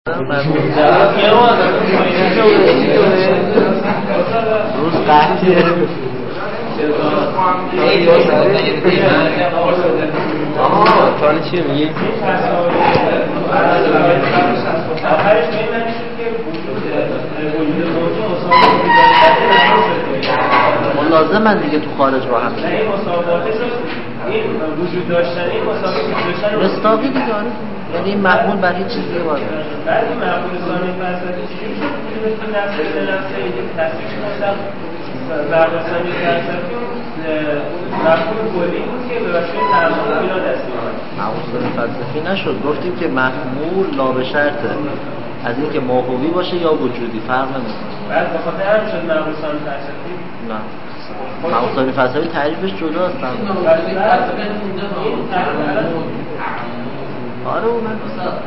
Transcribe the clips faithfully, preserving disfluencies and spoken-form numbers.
روز قحطیه آها تانه چیه میگی؟ لازم من دیگه تو خارج با هم میگه این وجود داشتن این مسابقه وجود داشتن رستاقی دیگه آره یعنی این محمول برای چیز دیگه باید بعد این محمول ثانی فلسفی چیزی شد که نفس به نفس این تصویش مستم برداشتن فلسفی محمول کلی بود که به واسطه تعامل اینا دست می‌آورد محمول فلسفی نشد گفتیم که محمول لا به شرطه از اینکه ماهوی باشه یا وجودی فرق نمی‌کنه بعد به خاطر هم شد محمول ثانی فلسفی نه محمول فلسفی تعریفش جداست آره من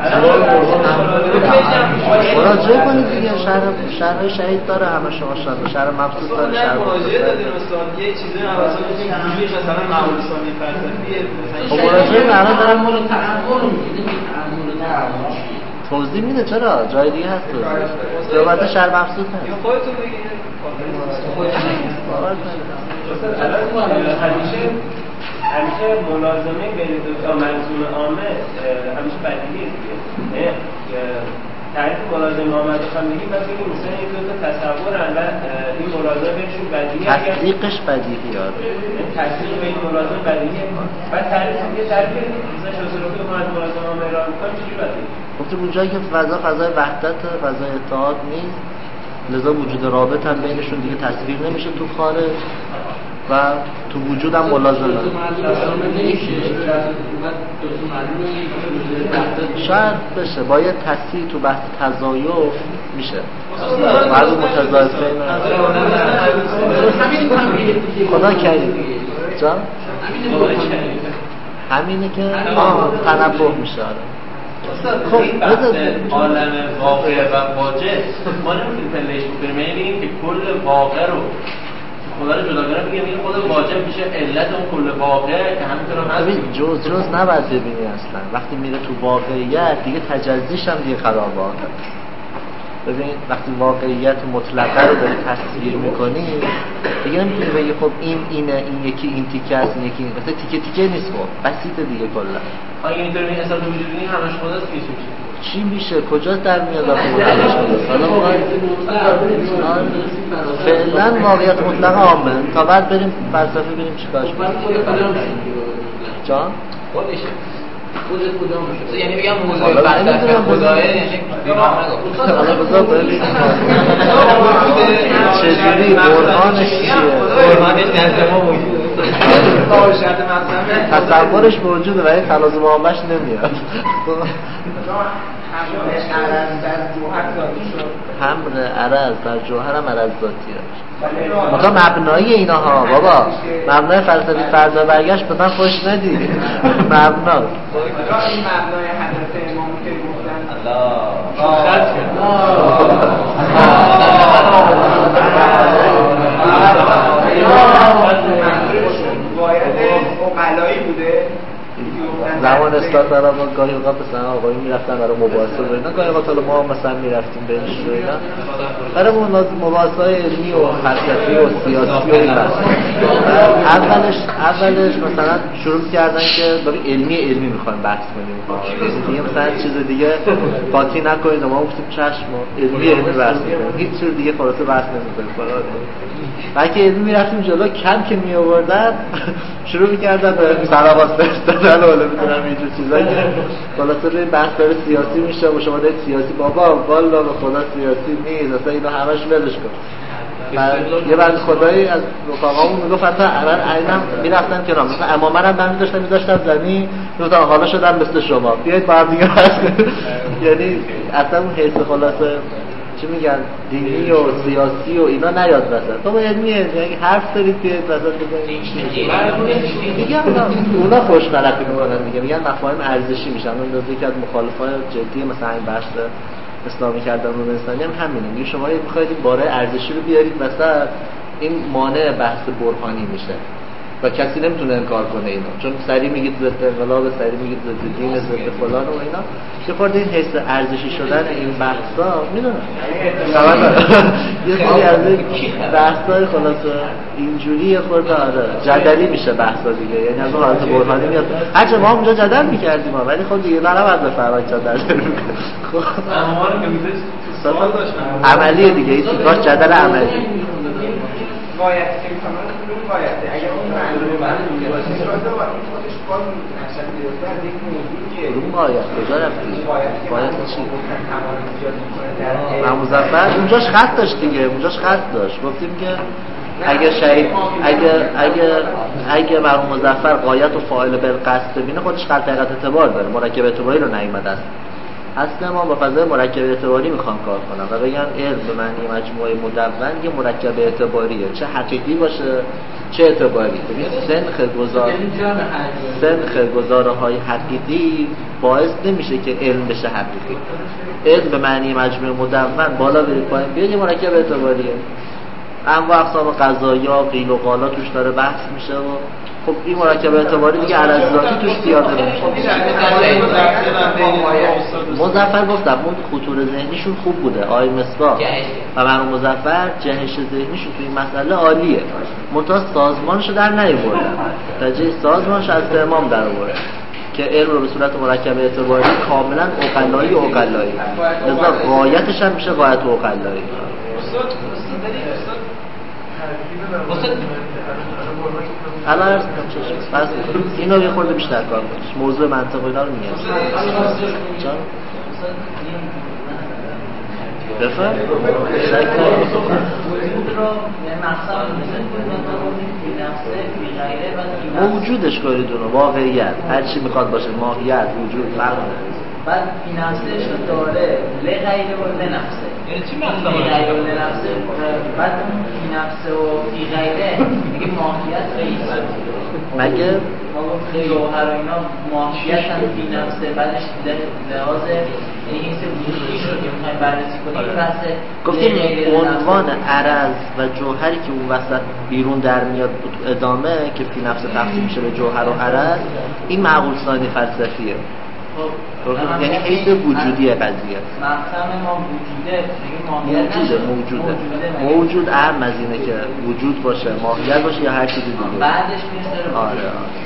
مراجعه کنید دیگه شهر شهر شهید داره همه شما شهر شهر مبسوط داره شهر مراجعه دادیم استاد یه چیزی حواسا بگیم وجودش مثلا محمول ثانی فلسفیه خب مراجعه الان دارن تعامل تعامل میگه تعامل تعامل توضیح میده چرا جای دیگه هست تو صحبت شهر مبسوط هست یا خودتون بگید همیشه همیشه ملازمه بین دو تا منظوم عامه همیشه بدیهیه دیگه تعریف ملازمه عامه بخوام بگیم مثلا این مثلا این دو تا تصورن و این ملازمه بینشون بدیهیه تصدیقش بدیهیه آره این تصدیق به این ملازمه بدیهیه و تعریف یه تعریف مثلا شوزروفی بخواد ملازمه عامه را میکنه چجوری بدیهیه گفته اونجایی که فضا فضای وحدت فضای اتحاد نیست لذا وجود رابط هم بینشون دیگه تصویر نمیشه تو خارج و تو وجود هم ملازمه شاید بشه با یه تصحیح تو بحث تضایف میشه بعضی متضایفین خدا کریم جان همینه که آه تنبه میشه خب این بحث عالم واقع و واجب ما نمیتونیم پلهش بکنیم یعنی بگیم که کل واقع رو خدا رو جداگانه بگیم این خود واجب میشه علت اون کل واقع که همینطور هم هست جز جز نباید ببینی اصلا وقتی میره تو واقعیت دیگه تجزیش هم دیگه خرابه ببین وقتی واقعیت مطلقه رو داری تصویر میکنی دیگه نمیتونی بگی خب این اینه این یکی این تیکه است این یکی این مثلا تیکه تیکه نیست خب بسیطه دیگه کلا آیا اینطوری این اصلا وجود این همش خداست که میشه چی میشه کجا در میاد آخه همش خداست حالا فعلا واقعیت مطلقه عامه تا بعد بریم فلسفه بریم چیکارش کنیم جان خودشه خود کدام میشه یعنی میگم موضوع فلسفه خداه یعنی دیرام نگفت حالا بذار ببین چجوری برهانش چیه برهانش نزد ما موجوده تصورش موجوده ولی خلاص معاملش نمیاد حمل عرض در جوهر هم عرض ذاتیه مثلا مبنایی اینا ها بابا مبنای فلسفی فردا برگشت به من خوش ندی مبنا این مبنای حضرت امام که گفتن عقلایی بوده زمان استاد برای ما گاهی اوقات مثلا آقایی میرفتن برای مباحثه و اینا گاهی اوقات ما مثلا میرفتیم بینش و اینا برای مباحثه های علمی و فلسفی و سیاسی و اینا اولش اولش مثلا شروع کردن که برای علمی علمی میخوایم بحث کنیم دیگه مثلا چیز دیگه قاطی نکنید ما گفتیم چشم علمی علمی بحث کنیم هیچ چیز دیگه خلاصه بحث نمی‌کنیم فرار بلکه علمی میرفتیم جلو کم که می آوردن شروع می‌کردن به سراغاز دادن ولی می‌دونم اینجور چیزایی که خلاصه به بحث داره سیاسی میشه و شما دارید سیاسی بابا والا به خدا سیاسی نیست اصلا اینو همش ولش کن یه بعد خدایی از رفقامون میگفت حتی الان عینم میرفتن کنار مثلا امامه رو من می‌داشتم می‌ذاشتم زمین دو تا حالا شدن مثل شما بیاید با هم دیگه بحث یعنی اصلا اون حس خلاصه چی میگن دینی و سیاسی و اینا نیاد وسط تو علمیه یعنی حرف دارید بیاید وسط بزنید میگم اونا خوش غلطی میکنن دیگه میگن مفاهیم ارزشی میشن اون دوزی که از مخالفای جدی مثلا این بحث اسلامی کردن رو انسانی هم همینه میگه شما میخواید این باره ارزشی رو بیارید وسط این مانع بحث برهانی میشه و کسی نمیتونه انکار کنه اینو، چون سری میگید ضد انقلاب، سری میگید ضد دین، ضد فلان و اینا. یه خورده این حس ارزشی شدن این بحثا میدونم خبر دارم یه سری از این بحثای خلاصه اینجوری یه خورده آره جدلی میشه بحثا دیگه، یعنی از اون حالت برهانی میاد. هرچه ما اونجا جدل میکردیم ولی خب دیگه نباید بفرمایید جدل میکنه. خب سوال داشتم عملیه دیگه، این سیکاش جدل عملی باید که می‌فهمن کدوم بایده اگر اون معلومه معلومه باشه شده و این خودش باز نقشه گرفته از یک موضوعیه کدوم باید کجا رفتی باید چی تمام زیاد می‌کنه در مظفر اونجاش خط داشت دیگه، اونجاش خط داشت گفتیم که اگه شهید اگه اگه اگه مرحوم مظفر غایت و فاعل بالقصد ببینه خودش خط حقیقت اعتبار داره، مرکب اعتباری رو نیامده است. اصلا ما با فضای مرکب اعتباری میخوام کار کنم و بگم علم به معنی مجموعه مدون یه مرکب اعتباریه، چه حقیقی باشه چه اعتباری. ببین سنخ گزار سنخ گزاره های حقیقی باعث نمیشه که علم بشه حقیقی. علم به معنی مجموعه مدون بالا برید پایین بیاد یه مرکب اعتباریه. انواع اقسام قضایا قیل و قالا توش داره بحث میشه و خب این مرکب اعتباری دیگه علزاتی توش پیاده نمیشه. مظفر گفتم اون خطور ذهنیشون خوب بوده، آقای مصباح و مرحوم مظفر جهش ذهنیشون تو این مسئله عالیه، منتها سازمانشو در نیاوردن، نتیجه سازمانش از امام در آورد که علم رو به صورت مرکب اعتباری کاملا عقلایی و عقلایی، لذا غایتش هم میشه غایت و عقلایی. الان عرض کنم چه شد بس اینو یه خورده بیشتر کار کنیش موضوع منطق اینا رو میگم چون بفرم موجودش کنید اونو واقعیت هرچی میخواد باشه ماهیت وجود فرق بعد فی نفسش رو داره لغیره و لنفسه یعنی چی مطلب لغیره و لنفسه بعد اون فی نفسه و فی غیره میگه ماهیت غیره مگه ما گفتیم جوهر و اینا ماهیت هم فی نفسه بعدش لحاظ یعنی این سه وجودی شد که میخوایم بررسی کنیم بحثه گفتیم عنوان عرض و جوهری که اون وسط بیرون در میاد ادامه که فی نفسه تقسیم میشه به جوهر و عرض، این معقول ثانی فلسفیه. خب یعنی حیث وجودی قضیه مقصد ما وجوده موجوده موجوده موجود اهم از اینه که وجود باشه ماهیت باشه یا هر چیزی دیگه بعدش میشه آره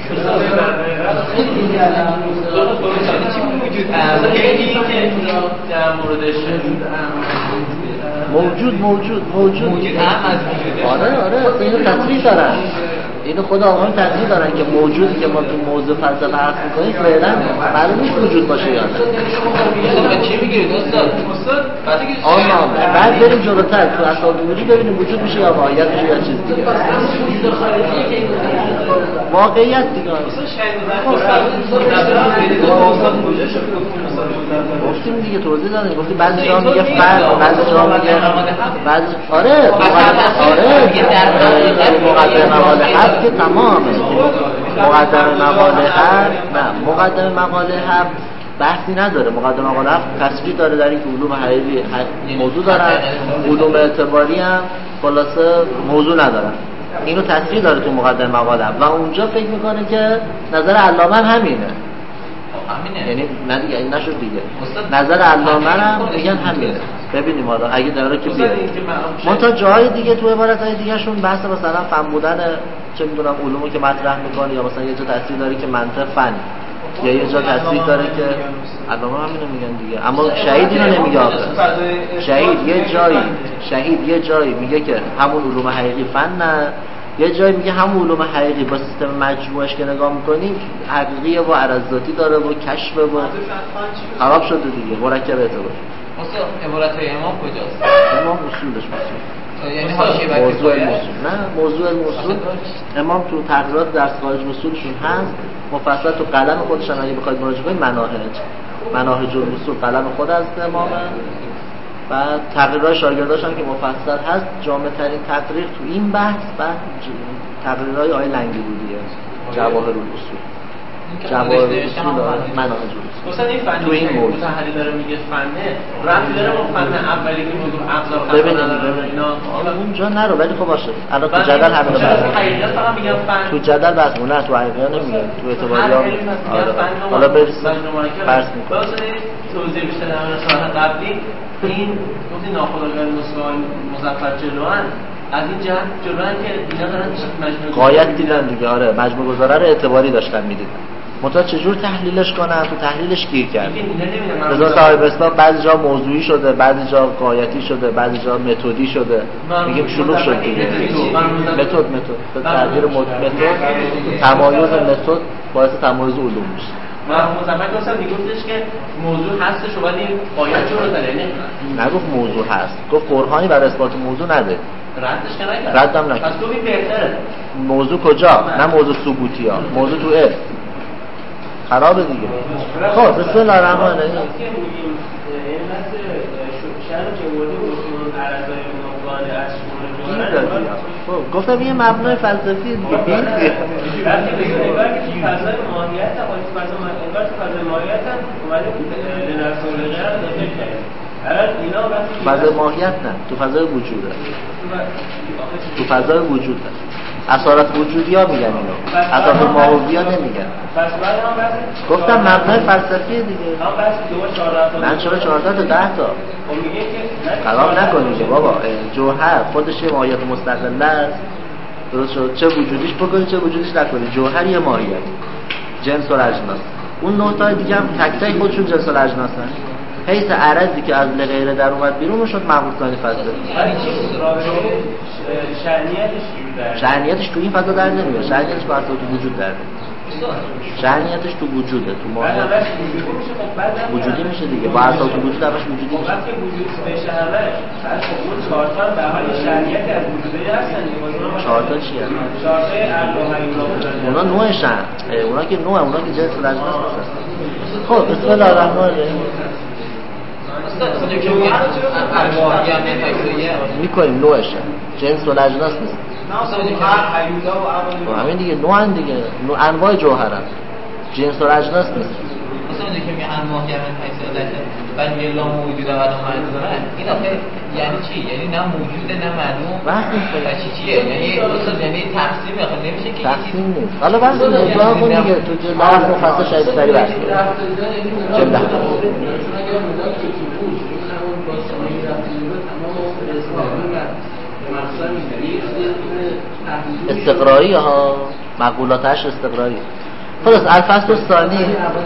موجود موجود موجود موجود اهم از وجوده آره آره اینو تصریح دارن اینو خدا آقایون تصریح دارن که موجودی که ما تو موضوع فلسفه حرف می‌کنیم فعلا معلوم نیست وجود باشه یا نه. چی میگیرید استاد؟ استاد آها بعد بریم جلوتر تو اسباب وجود ببینیم وجود میشه یا ماهیت میشه یا چیز دیگه. وجود خارجی که واقعیت دیگه. گفتیم دیگه توضیح دادیم گفتیم بعضی جا میگه فرق بعضی جا میگه بعضی آره آره مقدمه مقاله هفت که تمامه مقدمه مقاله هفت نه مقدمه مقاله هفت بحثی نداره. مقدمه مقاله هفت تصریح داره در این که علوم حقیقی موضوع دارن، علوم اعتباری هم خلاصه موضوع ندارن. اینو تصریح داره تو مقدمه مقاله و اونجا فکر میکنه که نظر علامه همینه. همینه یعنی نه دیگه این نشد دیگه نظر علامه هم میگن همینه. ببینیم حالا اگه داره که بیاد منتها جاهای دیگه تو عبارت‌های دیگه شون بحث مثلا فن بودن چه میدونم علومو که مطرح میکنه یا مثلا یه جا تصریح داره که منطق فن یا یه جا تصریح داره که علامه همینو میگن دیگه. اما شهید اینو نمیگه آخه شهید یه جایی شهید یه جایی میگه که همون علوم حقیقی فن نه، یه جایی میگه همون علوم حقیقی با سیستم مجموعش که نگاه میکنیم حقیقیه و عرضاتی داره و کشف و خراب شده دیگه مرکب اعتبار. استاد عبارت‌های امام کجاست؟ امام اصولش مثلا یعنی حاشیه بر موضوع موضوع نه موضوع موضوع امام تو تقریرات درس خارج اصولشون هست مفصل تو قلم خودشون اگه بخواید مراجعه کنید مناهج مناهج الاصول قلم خود از امامه و تقریرهای شاگرداش هم که مفصل هست. جامع ترین تقریر تو این بحث بعد تقریرهای آقای لنگرودیه جواهر الاصول جواهر الاصول مناهج الاصول مثلا این فنی تو این که موضوع متحلی داره میگه فنه ربطی داره با فن اولی که موضوع ابزار ببینید نداره اینا اونجا نرو ولی خب باشه الان تو بعد جدل این همین چرا بحث حقیقت فقط میگن فن تو جدل بحث نه تو حقیقت نمیگن تو اعتباری ها حالا برسیم فرض میکنم واسه توضیح بیشتر در مورد سوال قبلی این گفتی ناخودآگاه مسائل مظفر جلوان از این جهت جلوان که اینا دارن مجموعه غایت دیدن دیگه آره مجموع گذاره رو اعتباری داشتن میدیدن منتها چجور تحلیلش کنن تو تحلیلش گیر کرد مثلا صاحب اسلام بعضی جا موضوعی شده بعضی جا غایتی شده بعضی جا متدی شده میگیم شروع شد دیگه متد متد به تعبیر متد تمایز متد باعث تمایز علوم میشه مرحوم مظفر دوستم میگفتش که موضوع هستش و ولی غایت جور داره یعنی نگفت موضوع هست گفت برهانی برای اثبات موضوع نده ردش که نکرد ردم نکرد پس تو این بهتره موضوع کجا نه موضوع ثبوتی ها موضوع تو علم خرابه دیگه خب بسم الله الرحمن الرحیم که میگیم علت شأن جمهوری اصول عرضای عنوان اشکال خب گفتم یه مبنای فلسفی دیگه بین دیگه وقتی بگیم انگار که تو فضای ماهیت هم تو فضای انگار تو فضای ماهیت هم اومده لنفس و لغیر هم داخل کرد الان اینا وقتی فضای ماهیت نه تو فضای وجوده تو فضای وجوده اثارات وجودی ها میگن اینو اثارات ماهوی ها نمیگن پس بعد هم بس گفتم مبنای فلسفی دیگه هم بس دو چهارده تا من چرا چهارده تا ده تا خب میگه که خراب نکنید بابا جوهر خودش یه ماهیت مستقله است درست شد چه وجودیش بکنید چه وجودیش نکنید جوهر یه ماهیت جنس و اجناس اون نه تا دیگه هم تک تک خودشون جنس و اجناسن حیث عرضی که از لغیره در اومد بیرون شد مقبول ثانی فضا شأنیتش شأنیتش تو این فضا در نمیاد شأنیتش با اساس وجود در شأنیتش تو وجوده تو ماهیت وجودی میشه دیگه با اساس وجود همش وجودی میشه وقتی وجود بشه همش بعد اون چهار تا به حال شأنیت از وجودی هستن چهار تا چیه چهار تا عقل و حیوان اونا نوعشن اونا که نوع اونا که جنس و اجناس هستن خب بسم الله الرحمن الرحیم میکنیم نوعشه جنس و اجناس نیست همین دیگه نوعن دیگه نوع انواع جوهرن جنس و اجناس نیست مثلا اونجا که میگن ماهیت حیثیت ولی میگه لا موجود و لا معلوم این آخه یعنی چی؟ یعنی نه موجوده نه معلوم و چی چیه؟ یعنی اصلا یعنی تقسیم آخه نمیشه که تقسیم نیست حالا بس مطلق کن دیگه تو جلد درس مفصل شاید سری بحث کنیم جلد استقرایی ها مقولاتش استقرایی خلاص الفصل الثانی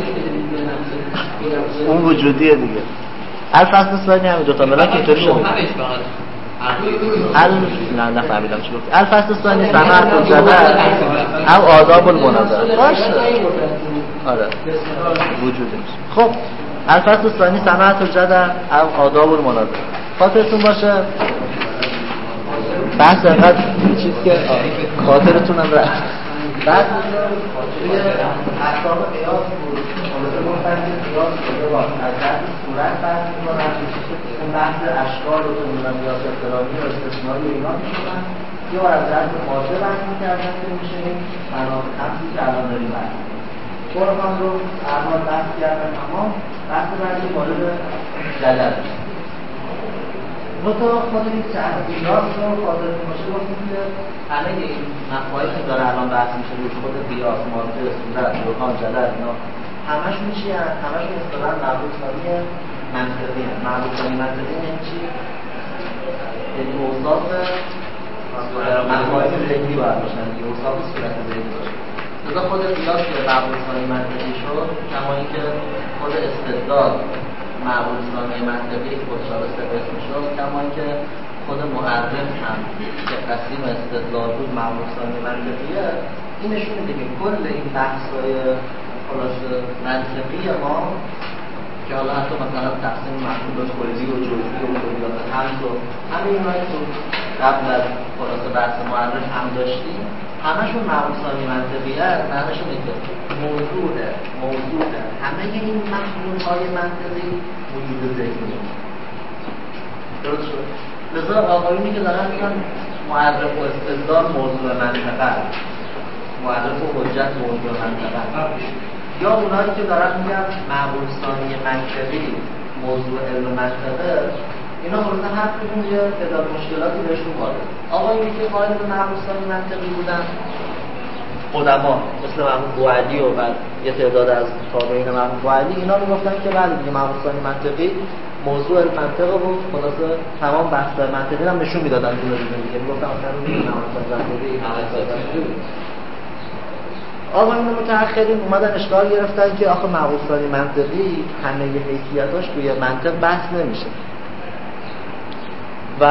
اون وجودیه دیگه الفصل الثانی همین دوتا ملاک اینطوری شد ال نه نه فهمیدم چی گفتی الفصل الثانی سماعت الجدل او آداب المناظره باشه آره وجوده خب الفصل الثانی سماعت الجدل او آداب المناظره خاطرتون باشه بحث انقدر چیز که خاطرتون هم رفت بعد توی احکام قیاس بود حالت مفترد قیاس شده باید از درد صورت بحث میکنن اون بحث اشکال و تونونم قیاس احترامی و استثنایی و اینا میشونن یا از درد ماده بحث میکردن که میشه این مناطق خمسی که الان داریم بحث قرآن رو اعمال بحث کردن اما بحث بعدی وارد جدل تو خود این قیاس رو خاطرتون باشه گفتیم که همه این مفاهیمی که داره الان بحث میشه روی خود قیاس ماده صورت برهان جدل اینا همشون چیه همشون اصطلاحاً مربوط ثانی منطقی هستند مربوط ثانی منطقی یعنی چی یعنی اوصاف مفاهیم ذهنی باید باشن دیگه اوصاف صورت ذهنی باشه لذا خود قیاس که مربوط ثانی منطقی شد کما اینکه خود استدلال معقول ثانی منطقی که خودش استقراس میشد کما اینکه خود معرف هم که قسیم استدلال بود معقول ثانی منطقیه این نشون میده که کل این بحث‌های خلاص منطقی ما که حالا حتی مثلا تقسیم معقولات کلی و جزئی و کلیات همز و همه اینها که قبل از خلاص بحث معرف هم داشتیم همشون معقول ثانی منطقیه معنیشون اینه که موضوع موضوع همه این مفهوم‌های منطقی وجود ذهنی درست شد لذا آقایونی که دارن میگن معرف و استدلال موضوع منطقه معرف و حجت موضوع منطقه یا اونایی که دارن میگن معقول ثانی منطقی موضوع علم منطقه، اینا مورد هر کدوم یه تعداد مشکلاتی بهشون وارد. آقایونی که قائل به معقول ثانی منطقی بودن، قدما مثل مرحوم بوعلی و بعد یه تعداد از تابعین مرحوم بوعلی، اینا میگفتن که بله دیگه معقول ثانی منطقی موضوع منطقه بود، خلاصه تمام بحث منطقی هم نشون میدادن دور دیگه، میگفتن مثلا معقول ثانی منطقی منطقی. آقایون متأخرین اومدن اشکال گرفتن که آخه معقول ثانی منطقی همه حیثیتاش توی منطق بحث نمیشه و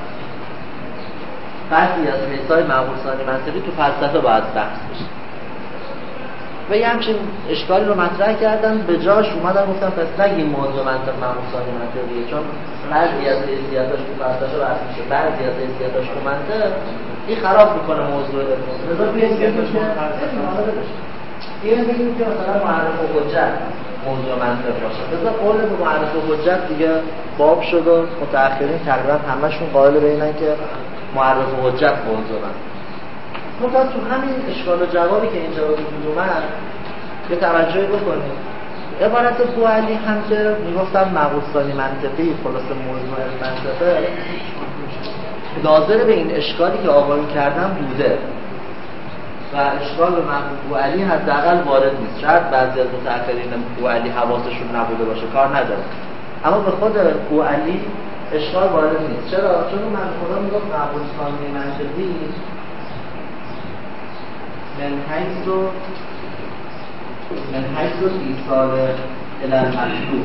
بعضی از حیثای معقول ثانی منطقی تو فلسفه باید بحث بشه و یه همچین اشکالی رو مطرح کردن. به جاش اومدن گفتن پس نگیم موضوع منطق معقول ثانی منطقیه، چون بعضی از حیثیتاش تو فلسفه بحث میشه، بعضی از حیثیتاش تو منطق، این خراب میکنه موضوع علم. لذا بیایم بگیم که بیایم بگیم که مثلا معرف و حجت موضوع منطق باشه. لذا قول به معرف و حجت دیگه باب شد و متأخرین تقریبا همشون قائل به اینن که معرف و حجت موضوع منطق. مثلا تو همین اشکال و جوابی که اینجا وجود اومد که توجه بکنید، عبارت بوعلی هم که میگفتن معقول ثانی منطقی خلاصه موضوع منطقه، ناظر به این اشکالی که آقایون کردن بوده و اشکال به مرحوم بوعلی حداقل وارد نیست. شاید بعضی از متأخرین بوعلی حواسشون نبوده باشه، کار نداره، اما به خود بوعلی اشکال وارد نیست. چرا؟ چون من خدا میگفت معقول ثانی منطقی من حیث و من حیث و ایصال الی المطلوب.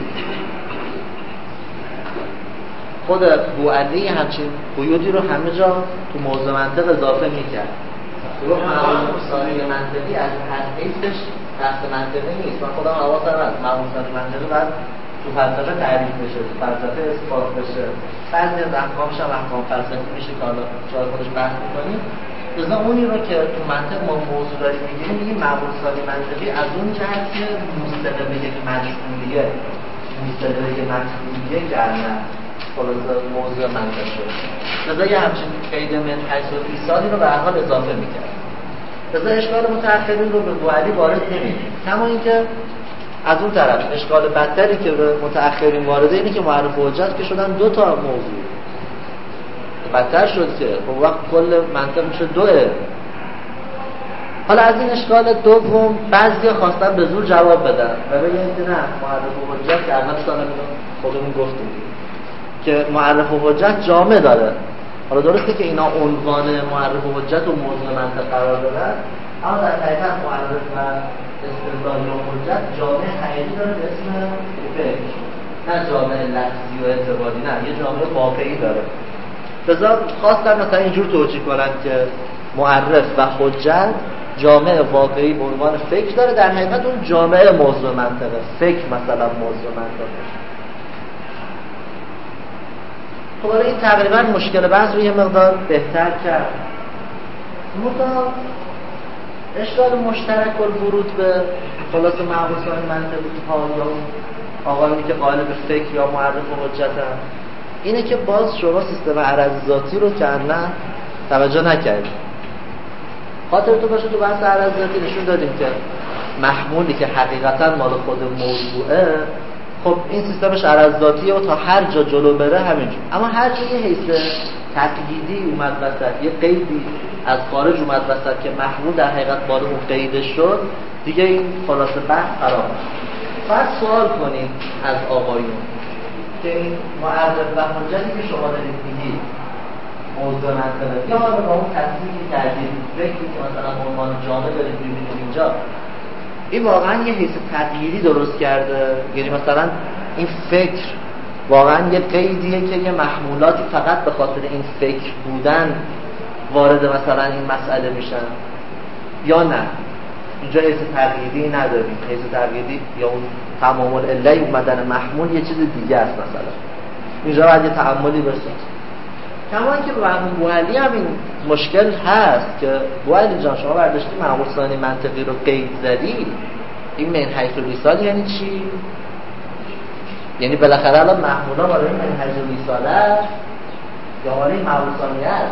خود بوعلی همچین قیودی رو همه جا تو موضوع منطق اضافه میکرد. گفت معقول ثانی منطقی از هر حیثش بحث منطقی نیست. من خودم حواسم هست معقول ثانی منطقی باید تو فلسفه تعریف بشه، تو فلسفه اثبات بشه، بعضی از احکامش هم احکام فلسفی میشه که حالا شاید خودش بحث میکنیم. لذا اونی رو که تو منطق ما موضوع داریم میگیم میگیم معقول ثانی منطقی از اون جهت که مستقل به یک مجهولیه مستقل به یک مجهولیه گرنه خلاصه موضوع منطق شد. لذا یه همچین قید من حیث و ایصالی رو به هر حال اضافه میکرد. لذا اشکال متأخرین رو به بوعلی وارد نمی‌کنیم. کما اینکه از اون طرف اشکال بدتری که به متأخرین وارده اینه که معرف و حجت که شدن دو تا موضوع. بدتر شد که خب وقت کل منطق میشه دوه. حالا از این اشکال دوم بعضی خواستن به زور جواب بدن و بگن که نه معرف و حجت که اول سال خودمون گفتیم که معرف و حجت جامع داره. حالا درسته که اینا عنوان معرف و حجت و موضوع منطق قرار دادن، اما در حقیقت معرف و استدلال و حجت جامع حقیقی داره به اسم فکر، نه جامع لفظی و اعتباری، نه یه جامع واقعی داره. لذا خواستن مثلا اینجور توجیه کنن که معرف و حجت جامع واقعی به عنوان فکر داره، در حقیقت اون جامع موضوع منطقه، فکر مثلا موضوع منطقه. خب حالا این تقریبا مشکل بحث رو یه مقدار بهتر کرد. مطمئن اشکال مشترک الورود به خلاص معقول ثانی منطقی ها یا آقایونی که قائل به فکر یا معرف و حجت هم اینه که باز شما سیستم عرض ذاتی رو که نه توجه نکردید. خاطرتون باشه تو بحث عرض ذاتی نشون دادیم که محمولی که حقیقتا مال خود موضوعه، خب این سیستمش عرض ذاتیه و تا هر جا جلو بره همینجور. اما هر جا یه حیث تقییدی اومد وسط، یه قیدی از خارج اومد وسط که محمول در حقیقت مال اون قیده شد، دیگه این خلاصه بحث خراب میشه. باید سوال کنیم از آقایون که این معرف و حجتی که شما دارید میگید موضوع منطقه یا حالا با اون تصمیمی که کردید فکری که مثلا عنوان جامعه دارید میبینید اینجا، این واقعا یه حیث تغییری درست کرده؟ یعنی مثلا این فکر واقعا یه قیدیه که یه محمولاتی فقط به خاطر این فکر بودن وارد مثلا این مسئله میشن یا نه؟ اینجا حیث تغییری نداریم. حیث تغییری یا اون تمام العله اومدن محمول یه چیز دیگه است. مثلا اینجا باید یه تأملی بشه. کما اینکه به مرحوم بوعلی هم این مشکل هست که بوعلی جان شما برداشتی معقول ثانی منطقی رو قید زدی، این من حیث الایصال یعنی چی؟ یعنی بالاخره الان محمولا برای من حیث الایصال یا برای معقول ثانی است،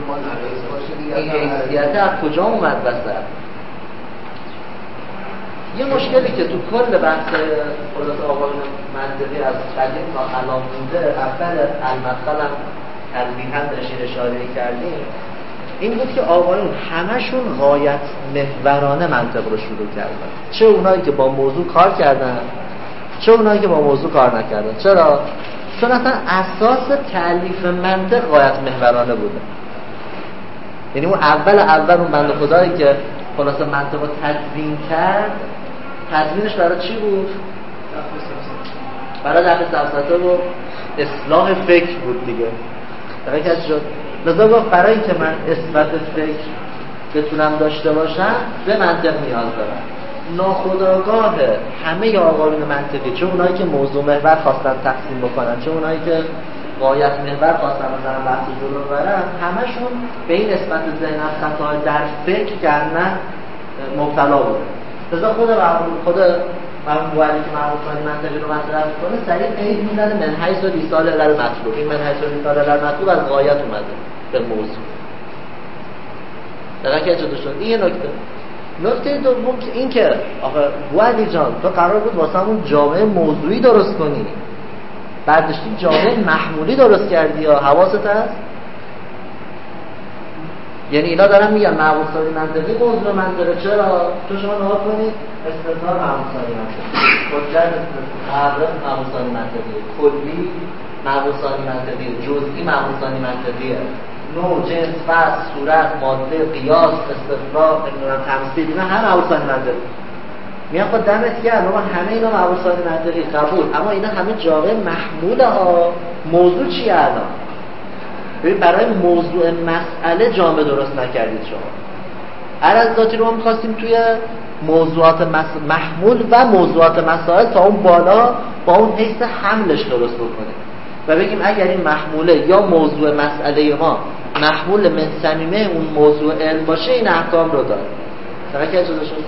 این حیثیت از کجا اومد وسط؟ یه مشکلی که تو کل بحث خلاص آقایون منطقی از قدیم تا الان بوده، اول المدخل هم تلویحاً بهش اشاره کردیم، این بود که آقایون همشون غایت محورانه منطق رو شروع کردن، چه اونایی که با موضوع کار کردن چه اونایی که با موضوع کار نکردن. چرا؟ چون اصلا اساس تألیف منطق غایت محورانه بوده. یعنی اون اول اول اون بنده خدایی که خلاصه منطق رو تدوین کرد، تدوینش برای چی بود؟ برای دفع سفسطه و اصلاح فکر بود دیگه. برای کسی شد لذا گفت برای اینکه من اثبات فکر بتونم داشته باشم به منطق نیاز دارم. ناخودآگاه همه آقایون منطقی، چه اونایی که موضوع محور خواستن تقسیم بکنن چه اونایی که غایت محور خواستن مثلا بحث جلو برن، همشون به این نسبت ذهن از خطاهای در فکر کردن مبتلا بوده. لذا خود خود مرحوم بوعلی که مرحوم ثانی منطقی رو مطرح می‌کنه سریع قید می‌زنه من حیث رساله الی المطلوب. این من حیث رساله الی المطلوب از غایت اومده به موضوع. دقیقاً که چطور شد؟ این یه نکته. نکته دوم که این که آخه بوعلی جان تو قرار بود واسمون جامعه موضوعی درست کنی، بعدشتی جامعه محمولی درست کردی یا حواست هست؟ یعنی اینا دارن میگن معقول ثانی منطقی موضوع منطقه. چرا؟ تو شما نگاه کنید استثناء معقول ثانی منطقی، حجت استثناء معقول ثانی منطقی، کلی معقول ثانی منطقی، جزئی معقول ثانی منطقیه، نوع، جنس، فصل، صورت، ماده، قیاس، استثناء، نمیدونم تمثیل، اینا هم معقول ثانی منطقی. میگن خود دمت گرم اما همه اینا معقول ثانی منطقی قبول، اما اینا همه جامعه محموله ها. موضوع چیه الان؟ ببین برای موضوع مسئله جامعه درست نکردید شما. عرض ذاتی رو ما می‌خواستیم توی موضوعات مس... محمول و موضوعات مسائل تا اون بالا با اون حیث حملش درست بکنیم و بگیم اگر این محموله یا موضوع مسئله ما محمول من صمیمه اون موضوع علم باشه این احکام رو داره. دقیقا که اجازه شد؟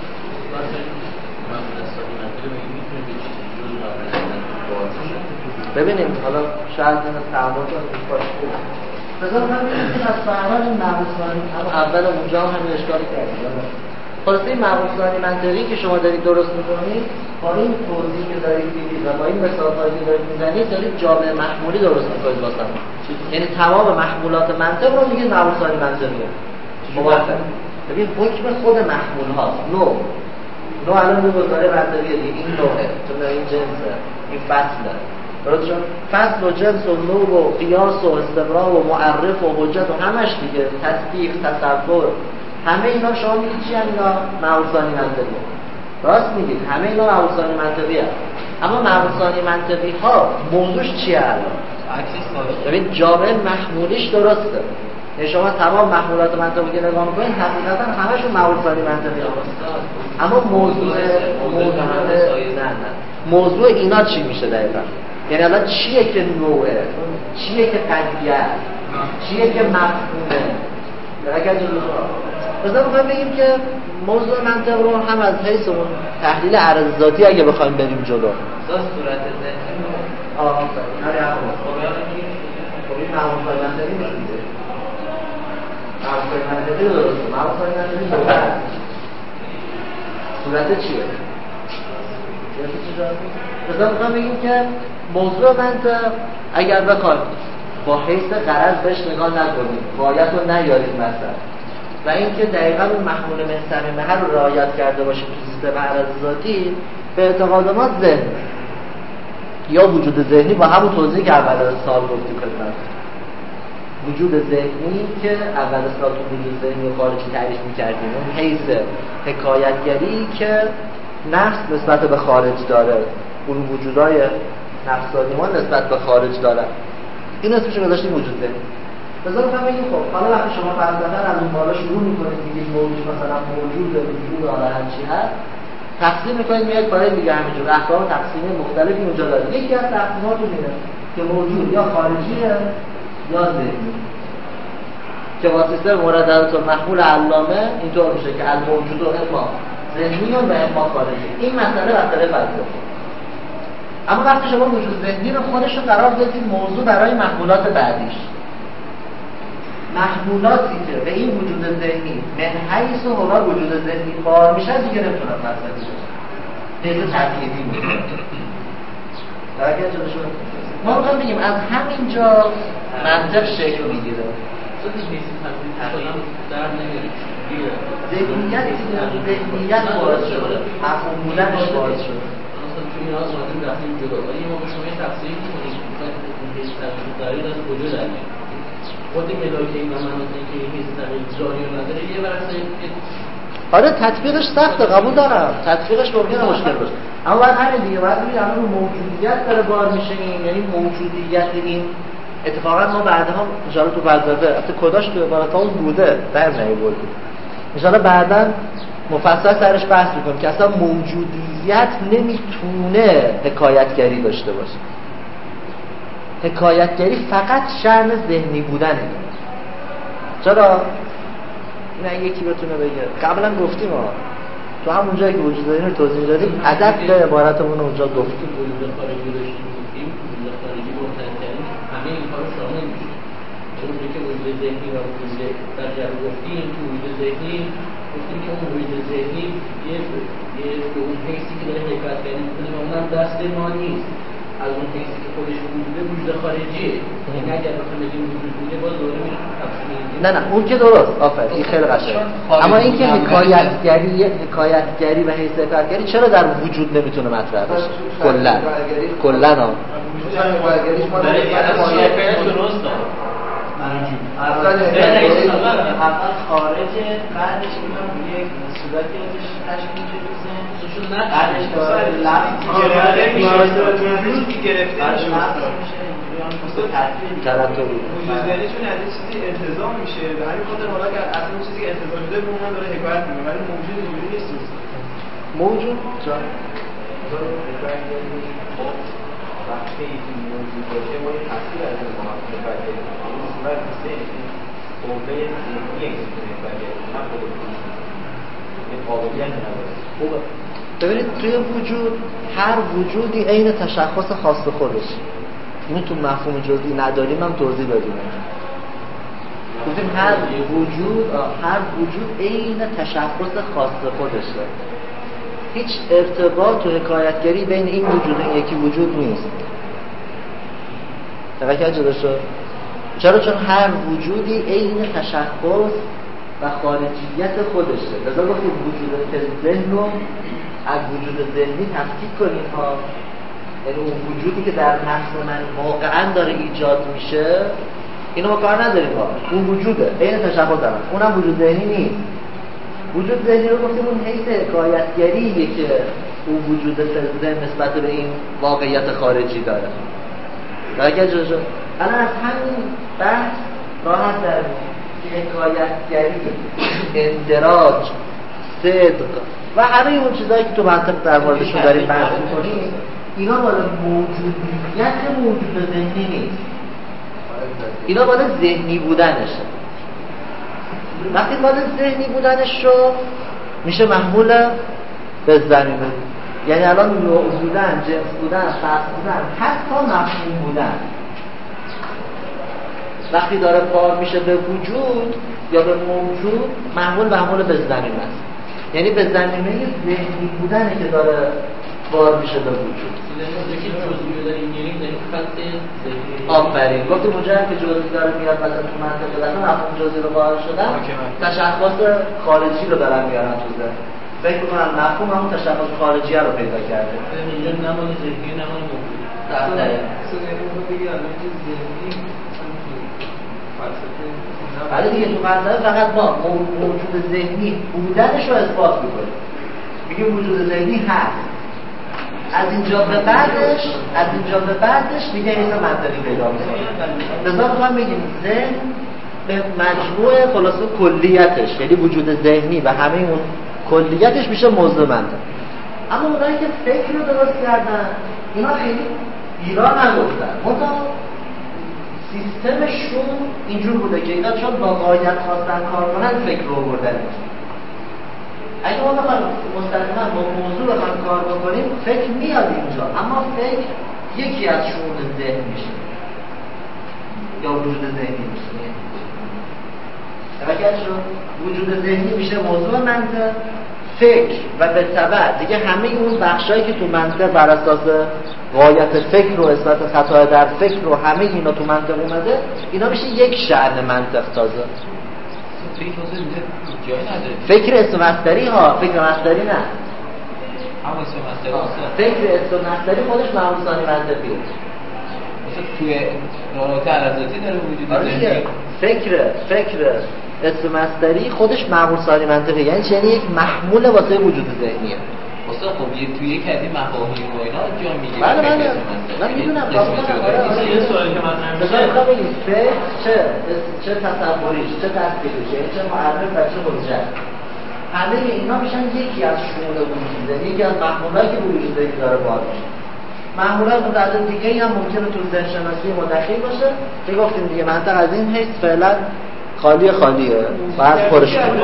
ببینیم حالا شاید این تعامل کنیم باشه. بذار من بگیم که از فرمان این معقول ثانی اما اول اونجا هم همین اشکالی کردیم. خلاصه این معقول ثانی منطقی که شما دارید درست می‌کنید با این توضیح که دارید میدید و با این مثال‌هایی که دارید میزنید دارید جامعه محمولی درست می‌کنید واسه ما. یعنی تمام محمولات منطق رو میگید معقول ثانی منطقیه. موافق؟ ببین حکم خود محمول هاست. نو نو الان رو گزاره منطقیه دیگه. این نوعه، چون این جنسه، این فصله. درست شد؟ فصل و جنس و نوع و قیاس و استقرار و معرف و حجت و همش دیگه، تصدیق، تصور، همه اینا شما میگید چی هم اینا؟ معقول ثانی منطقی. راست میگید همه اینا معقول ثانی منطقی هست. اما معقول ثانی منطقی ها موضوعش چیه الان؟ ببین جامعه محمولیش درسته. یعنی شما تمام محمولات منطقی که نگاه میکنید حقیقتا همشون معقول ثانی منطقی هست. اما موضوع موضوع نه نه موضوع اینا چی میشه دقیقاً؟ یعنی الان چیه که نوعه، چیه که قضیه، چیه که مفهومه. اگر مثلا بخوایم بگیم که موضوع منطق رو هم از حیث اون تحلیل عرض ذاتی اگه بخوایم بریم جلو صورت ذهنی آه آره خب این معقول ثانی منطقی میشه. معقول ثانی منطقی درسته، معقول ثانی منطقی درسته. صورت چیه؟ مثلا بخوایم بگیم که موضوع منطق اگر بخوایم با حیث غرض بهش نگاه نکنیم، غایت رو نیاریم مثلا و اینکه دقیقاً اون محمول من صمیمه رو رعایت کرده باشیم تو سیستم عرض ذاتی، به اعتقاد ما ذهن یا وجود ذهنی با همون توضیحی که اول سال گفتیم خدمت وجود ذهنی که اول سال تو وجود ذهنی و خارجی تعریف می‌کردیم، اون حیث حکایتگری که نفس نسبت به خارج داره، اون وجودای نفسانی ما نسبت به خارج داره، این اسمش رو گذاشتیم وجود ذهنی. بذار بفهم بگیم خب حالا وقتی شما فرضاً از اون بالا شروع می‌کنید میگید موجود مثلا موجود وجود حالا هر چی هست تقسیم می‌کنید میاد برای دیگه همینجور احکام تقسیمی مختلفی اونجا داره. یکی از تقسیمات اینه که موجود یا خارجیه یا ذهنی که واسطه مرددات المحمول علامه اینطور میشه که الموجود و اما ذهنی و اما خارجی. این مسئله مسئله فلسفی. اما وقتی شما وجود ذهنی رو خودش رو قرار دادید موضوع برای محمولات بعدیش، محمولاتی که به این وجود ذهنی من حیث و هوا وجود ذهنی بار میشن دیگه نمیتونن مسئله شد. حیث تبعیدی میکنه. درکت شد؟ ما میخوایم بگیم از همینجا منطق شکل میگیره. ذهنیت ذهنیت باعث شد، مفهوم بودنش باعث شد. چون این آز مادم رفتیم جدا ولی ما به شما یه تفسیر میکنیم مثلا این حیث تغییر دارید از کجا در میاد خود ملاک این مناطقی که این حیث تغییر جاری نداره یه برسه آره تطبیقش سخته، قبول دارم تطبیقش ممکنه مشکل باشه، اما باید همین دیگه باید ببینیم الان موجودیت داره بار میشه این، یعنی موجودیت این اتفاقا ما بعدها ان شاء الله تو فلسفه البته کداش تو عبارتامون بوده در نمی‌بردیم ان شاء الله بعداً مفصل سرش بحث میکنیم که اصلا موجودیت نمیتونه حکایتگری داشته باشه. حکایتگری فقط شأن ذهنی بودنه. چرا؟ نه یکی بتونه بگه قبلا گفتیم ها تو همون جایی که وجود داریم رو توضیح دادیم عدد به عبارتمون اونجا گفتیم وجود خارجی داشتیم گفتیم وجود خارجی متأثرین همه این کارو شامل میشه چون که وجود ذهنی و وجود در جهت گفتیم تو وجود ذهنی گفتیم که اون وجود ذهنی یه یه اون حیثی که داره حکایتگری میکنه و اونم دست ما نیست از اون حیثی که خودش وجوده وجود خارجیه یعنی اگر بخوایم بگیم وجود بوده باز دوره میشه تفسیر نه نه اون که درست آفرین این خیلی قشنگه اما این که حکایتگری حکایتگری و حیث حکایتگری چرا در وجود نمیتونه مطرح بشه کلا کلا ها اول خارجه بعدش میگم یک صورتی ازش تشکیل میشه سوشون نه بعدش که لفظ گرفته میشه گرفته میشه ترتبی وجودنی چون از چیزی التزام میشه به همین خاطر حالا که اصلا اون چیزی که التزام شده به اونم داره حکایت میکنه ولی موجود اینجوری نیست موجود جان وقتی این موجود باشه ما یه تصویر از این محافظه بگیریم این صورت میشه قوله ذهنی اگزیتونه بگیریم نه خود وجود این قابلیت نداره خوبه ببینید توی وجود هر وجودی عین تشخص خاص خودش اینو تو مفهوم جزئی نداریم هم توضیح بدیم گفتیم هر وجود هر وجود عین تشخص خاص خودشه هیچ ارتباط و حکایتگری بین این وجود و این یکی وجود نیست توجه جدا شد چرا چون هر وجودی عین تشخص و خارجیت خودشه لذا گفتیم وجود که ذهن رو از وجود ذهنی تفکیک کنیم ها یعنی اون وجودی که در نفس من واقعا داره ایجاد میشه اینو ما کار نداریم ها اون وجوده عین تشخص دارن اونم وجود ذهنی نیست وجود ذهنی رو گفتیم اون حیث حکایتگریه که اون وجود ذهن نسبت به این واقعیت خارجی داره درکت شد الان از همین بحث راحت در که حکایتگری اندراج صدق و همه اون چیزایی که تو منطق در موردشون داریم بحث می‌کنیم اینا بالا موجودیت موجود ذهنی نیست اینا بالا ذهنی بودنشه وقتی بالا ذهنی بودنش رو میشه محمول به زمینه یعنی الان نوع بودن، جنس بودن، شخص بودن حتی مفهوم بودن وقتی داره بار میشه به وجود یا به موجود محمول محمول به زمینه است یعنی به زمینه ذهنی بودنه که داره بار میشه به وجود یکی جزئی داریم میاریم داریم خط ذهنی آفرین گفتیم اونجا هم که جزئی داره میاد مثلا تو منطقه مثلا مفهوم جزئی رو قائل شدن تشخص خارجی رو دارن میارن تو ذهن فکر می‌کنم مفهوم همون تشخص خارجی رو پیدا کرده اینجا نماد ذهنی نماد موجود درسته ولی دیگه تو فلسفه فقط ما موجود ذهنی بودنش رو اثبات می‌کنیم میگیم وجود ذهنی هست از اینجا به بعدش از اینجا به بعدش دیگه حیث منطقی پیدا می‌کنه لذا می‌خوام بگیم ذهن به مجموع خلاصه کلیتش یعنی وجود ذهنی و همه اون کلیتش میشه موضوع منطق اما اونایی که فکر رو درست کردن اینا خیلی ایران نگفتن منتها سیستمشون اینجور بوده که اینا چون با قاعدت خواستن کار کنن فکر رو بردن اگه ما بخوایم مستقیما با موضوع بخوایم کار بکنیم فکر میاد اینجا اما فکر یکی از شعور ذهن میشه یا وجود ذهنی میشه توجه شد وجود ذهنی میشه موضوع منطق فکر و به تبع دیگه همه اون بخشایی که تو منطق بر اساس غایت فکر و اثبات خطا در فکر و همه اینا تو منطق اومده، اینا میشه یک شأن منطق تازه. فکر اسم مصدری ها، فکر مصدری نه. همون اسم مصدری. فکر اسم مصدری خودش معمول ثانی منطقیه. مثلا توی رابطه عرضاتی داره وجود داره. فکر فکر اسم مصدری خودش معمول ثانی منطقیه، یعنی چه یک محمول واسه وجود ذهنیه. اصلا خب یه توی یک از این مفاهیم و اینا جا میگه. بله بله. من میدونم مثلا یه سوالی که مطرح میشه بخوام بگم فکر چه چه تصوریش، چه تصدیقش، چه معرف و چه حجت، همه اینا میشن یکی از شمول وجود ذهنی، یکی از محمولایی که وجود ذهنی داره باید میشه. محمولات متعدد دیگه هم ممکنه تو ذهن شناسی مدخل باشه که گفتیم دیگه منطق از این حیث فعلا خالی خالیه بعد پرش کنیم.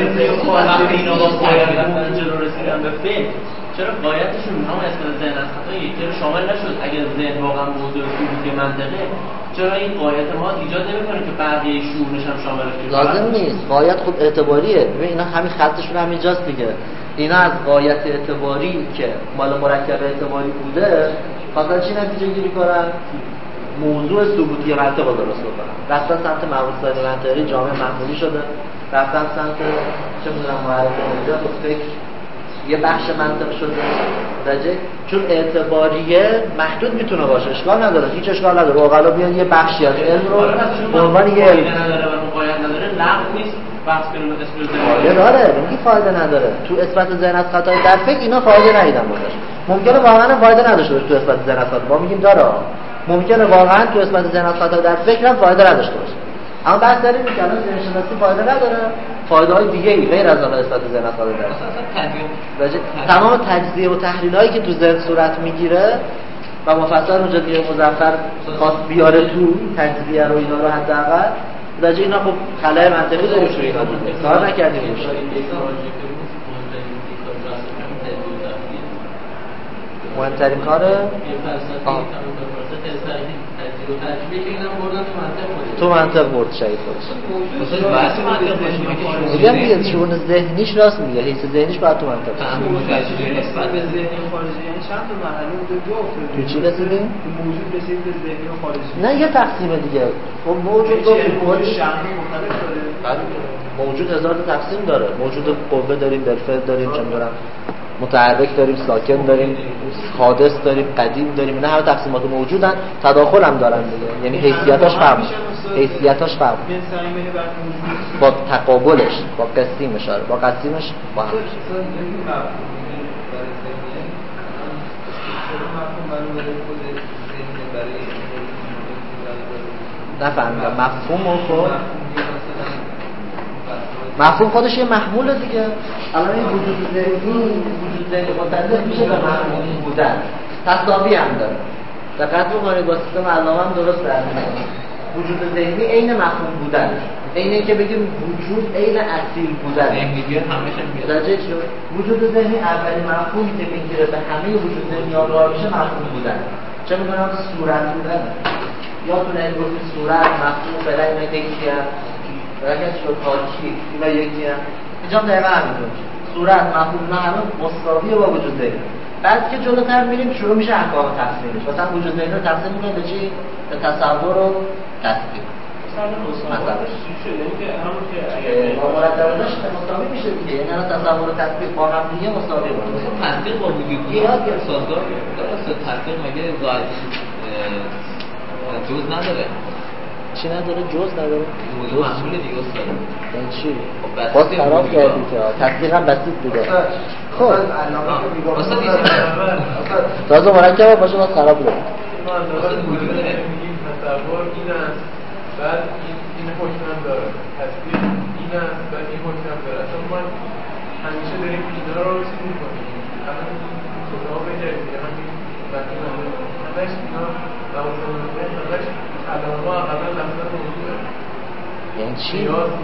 وقتی اینا با باید جلو رسیدن به فکر، چرا باید-شون هم اسم ذهن از خطا یک چرا شامل نشد؟ اگر ذهن واقعا موضوع ثبوتی منطقه، چرا این قایت ما ایجاد نمی‌کنه که بقیه شعورش هم شامل بشه؟ لازم نیست. قایت خود اعتباریه. ببین اینا همین خطشون همینجاست دیگه. اینا از قایت اعتباری که مال مرکب اعتباری بوده، مثلا چی نتیجه گیری کنن؟ موضوع ثبوتی منطق رو درست بکنن. رفتن سمت معمول ثانی منطقی، جامعه محمولی شده. رفتن سمت چه می‌دونم معرفه اینجا تو فکر یه بخش منطق شده درجه، چون اعتباریه محدود میتونه باشه، اشکال نداره، هیچ اشکال نداره. اوغلا بیان یه بخشی از علم رو به عنوان یه علم نداره و مقاید نداره، لغو نیست. بحث کنیم اسم فایده داره، میگی فایده نداره. تو اثبات ذهن از خطای در فکر اینا فایده ندیدن بودش. ممکنه واقعا فایده نداشته باشه تو اثبات ذهن از خطا. ما میگیم داره. ممکنه واقعا تو اثبات ذهن از خطا در فکر هم فایده نداشته باشه. اما بحث داریم که الان ذهن شناسی فایده نداره. فایده های دیگه ای غیر از آن اثبات ذهن از خطا در فکر. تمام تجزیه و تحلیلایی که تو ذهن صورت میگیره و مفصل اونجا دیگه مظفر خاص بیاره تو تجزیه رو اینا رو حداقل درجه اینا خب خلای منطقی داریم شوری اینا دیگه کار نکردیم روش. مهمترین کاره تو منطق برد شهید خودش میگم دیگه شون ذهنیش راست میگه، حیث ذهنیش باید تو منطق نسبت به ذهنی و خارجی یعنی چند تا مرحله اونجا جا افتاده. تو چی رسیدیم؟ موجود رسید به ذهنی و خارجی. نه یه تقسیم دیگه. خب موجود موجود شرحی مختلف داره. موجود هزار تا تقسیم داره. موجود قوه داریم، بالفعل داریم، چه می‌دونم متحرک داریم، ساکن داریم، حادث داریم، قدیم داریم. اینا همه تقسیمات موجودن، تداخل هم دارن دیگه. یعنی حیثیتاش فرق حیثیتاش فرق با تقابلش، با قسیمش، با قسیمش با هم. نفهمیدم مفهوم و خود مفهوم خودش یه محموله دیگه. الان این وجود ذهنی وجود ذهنی متعلق میشه به محمول بودن، تساوی هم داره. دقت بکنید با سیستم علامه هم درست درمیاد. وجود ذهنی عین مفهوم بودن، عین اینکه بگیم وجود عین اصیل بودن. ذهنی بیاد همش میاد. درجه چی؟ وجود ذهنی اولین مفهومی که میگیره به همه وجود ذهنی آگاه میشه مفهوم بودن. چه می‌دونم صورت بودن. یا تو نگفتی صورت مفهوم فعلا اینا دیگه برای شد تاکی اینا یکی هم اینجا دقیقا همینطور صورت مفهوم نه همه مساویه با وجود ذهنی. بعد که جلوتر میریم شروع میشه احکام تقسیمش. مثلا وجود ذهنی رو تقسیم میکنه به چی؟ به تصور و تصدیق. مثلا چی شده یعنی که همون که با مرتباتش مساوی میشه دیگه. یعنی الان تصور و تصدیق با هم دیگه مساوی باشه. تصدیق با وجود ذهنی سازگار درسته. تصدیق مگه ظاهر جز نداره؟ چی نداره؟ جز نداره؟ موضوع محمول دیگه است. یعنی چی؟ باز خراب کردی که تصدیق هم بسیط بوده. خب واسه تازه مرکب باشه باز خراب بوده. واسه وجود داره. تصور این است، بعد این این حکم هم داره. تصدیق این است، بعد این حکم هم داره. اصلا ما همیشه داریم اینا رو چیز می‌کنیم. الان کتاب جدید همین وقتی همش اینا لوازم همش علامه اقلا لفظ موجوده. یعنی چی؟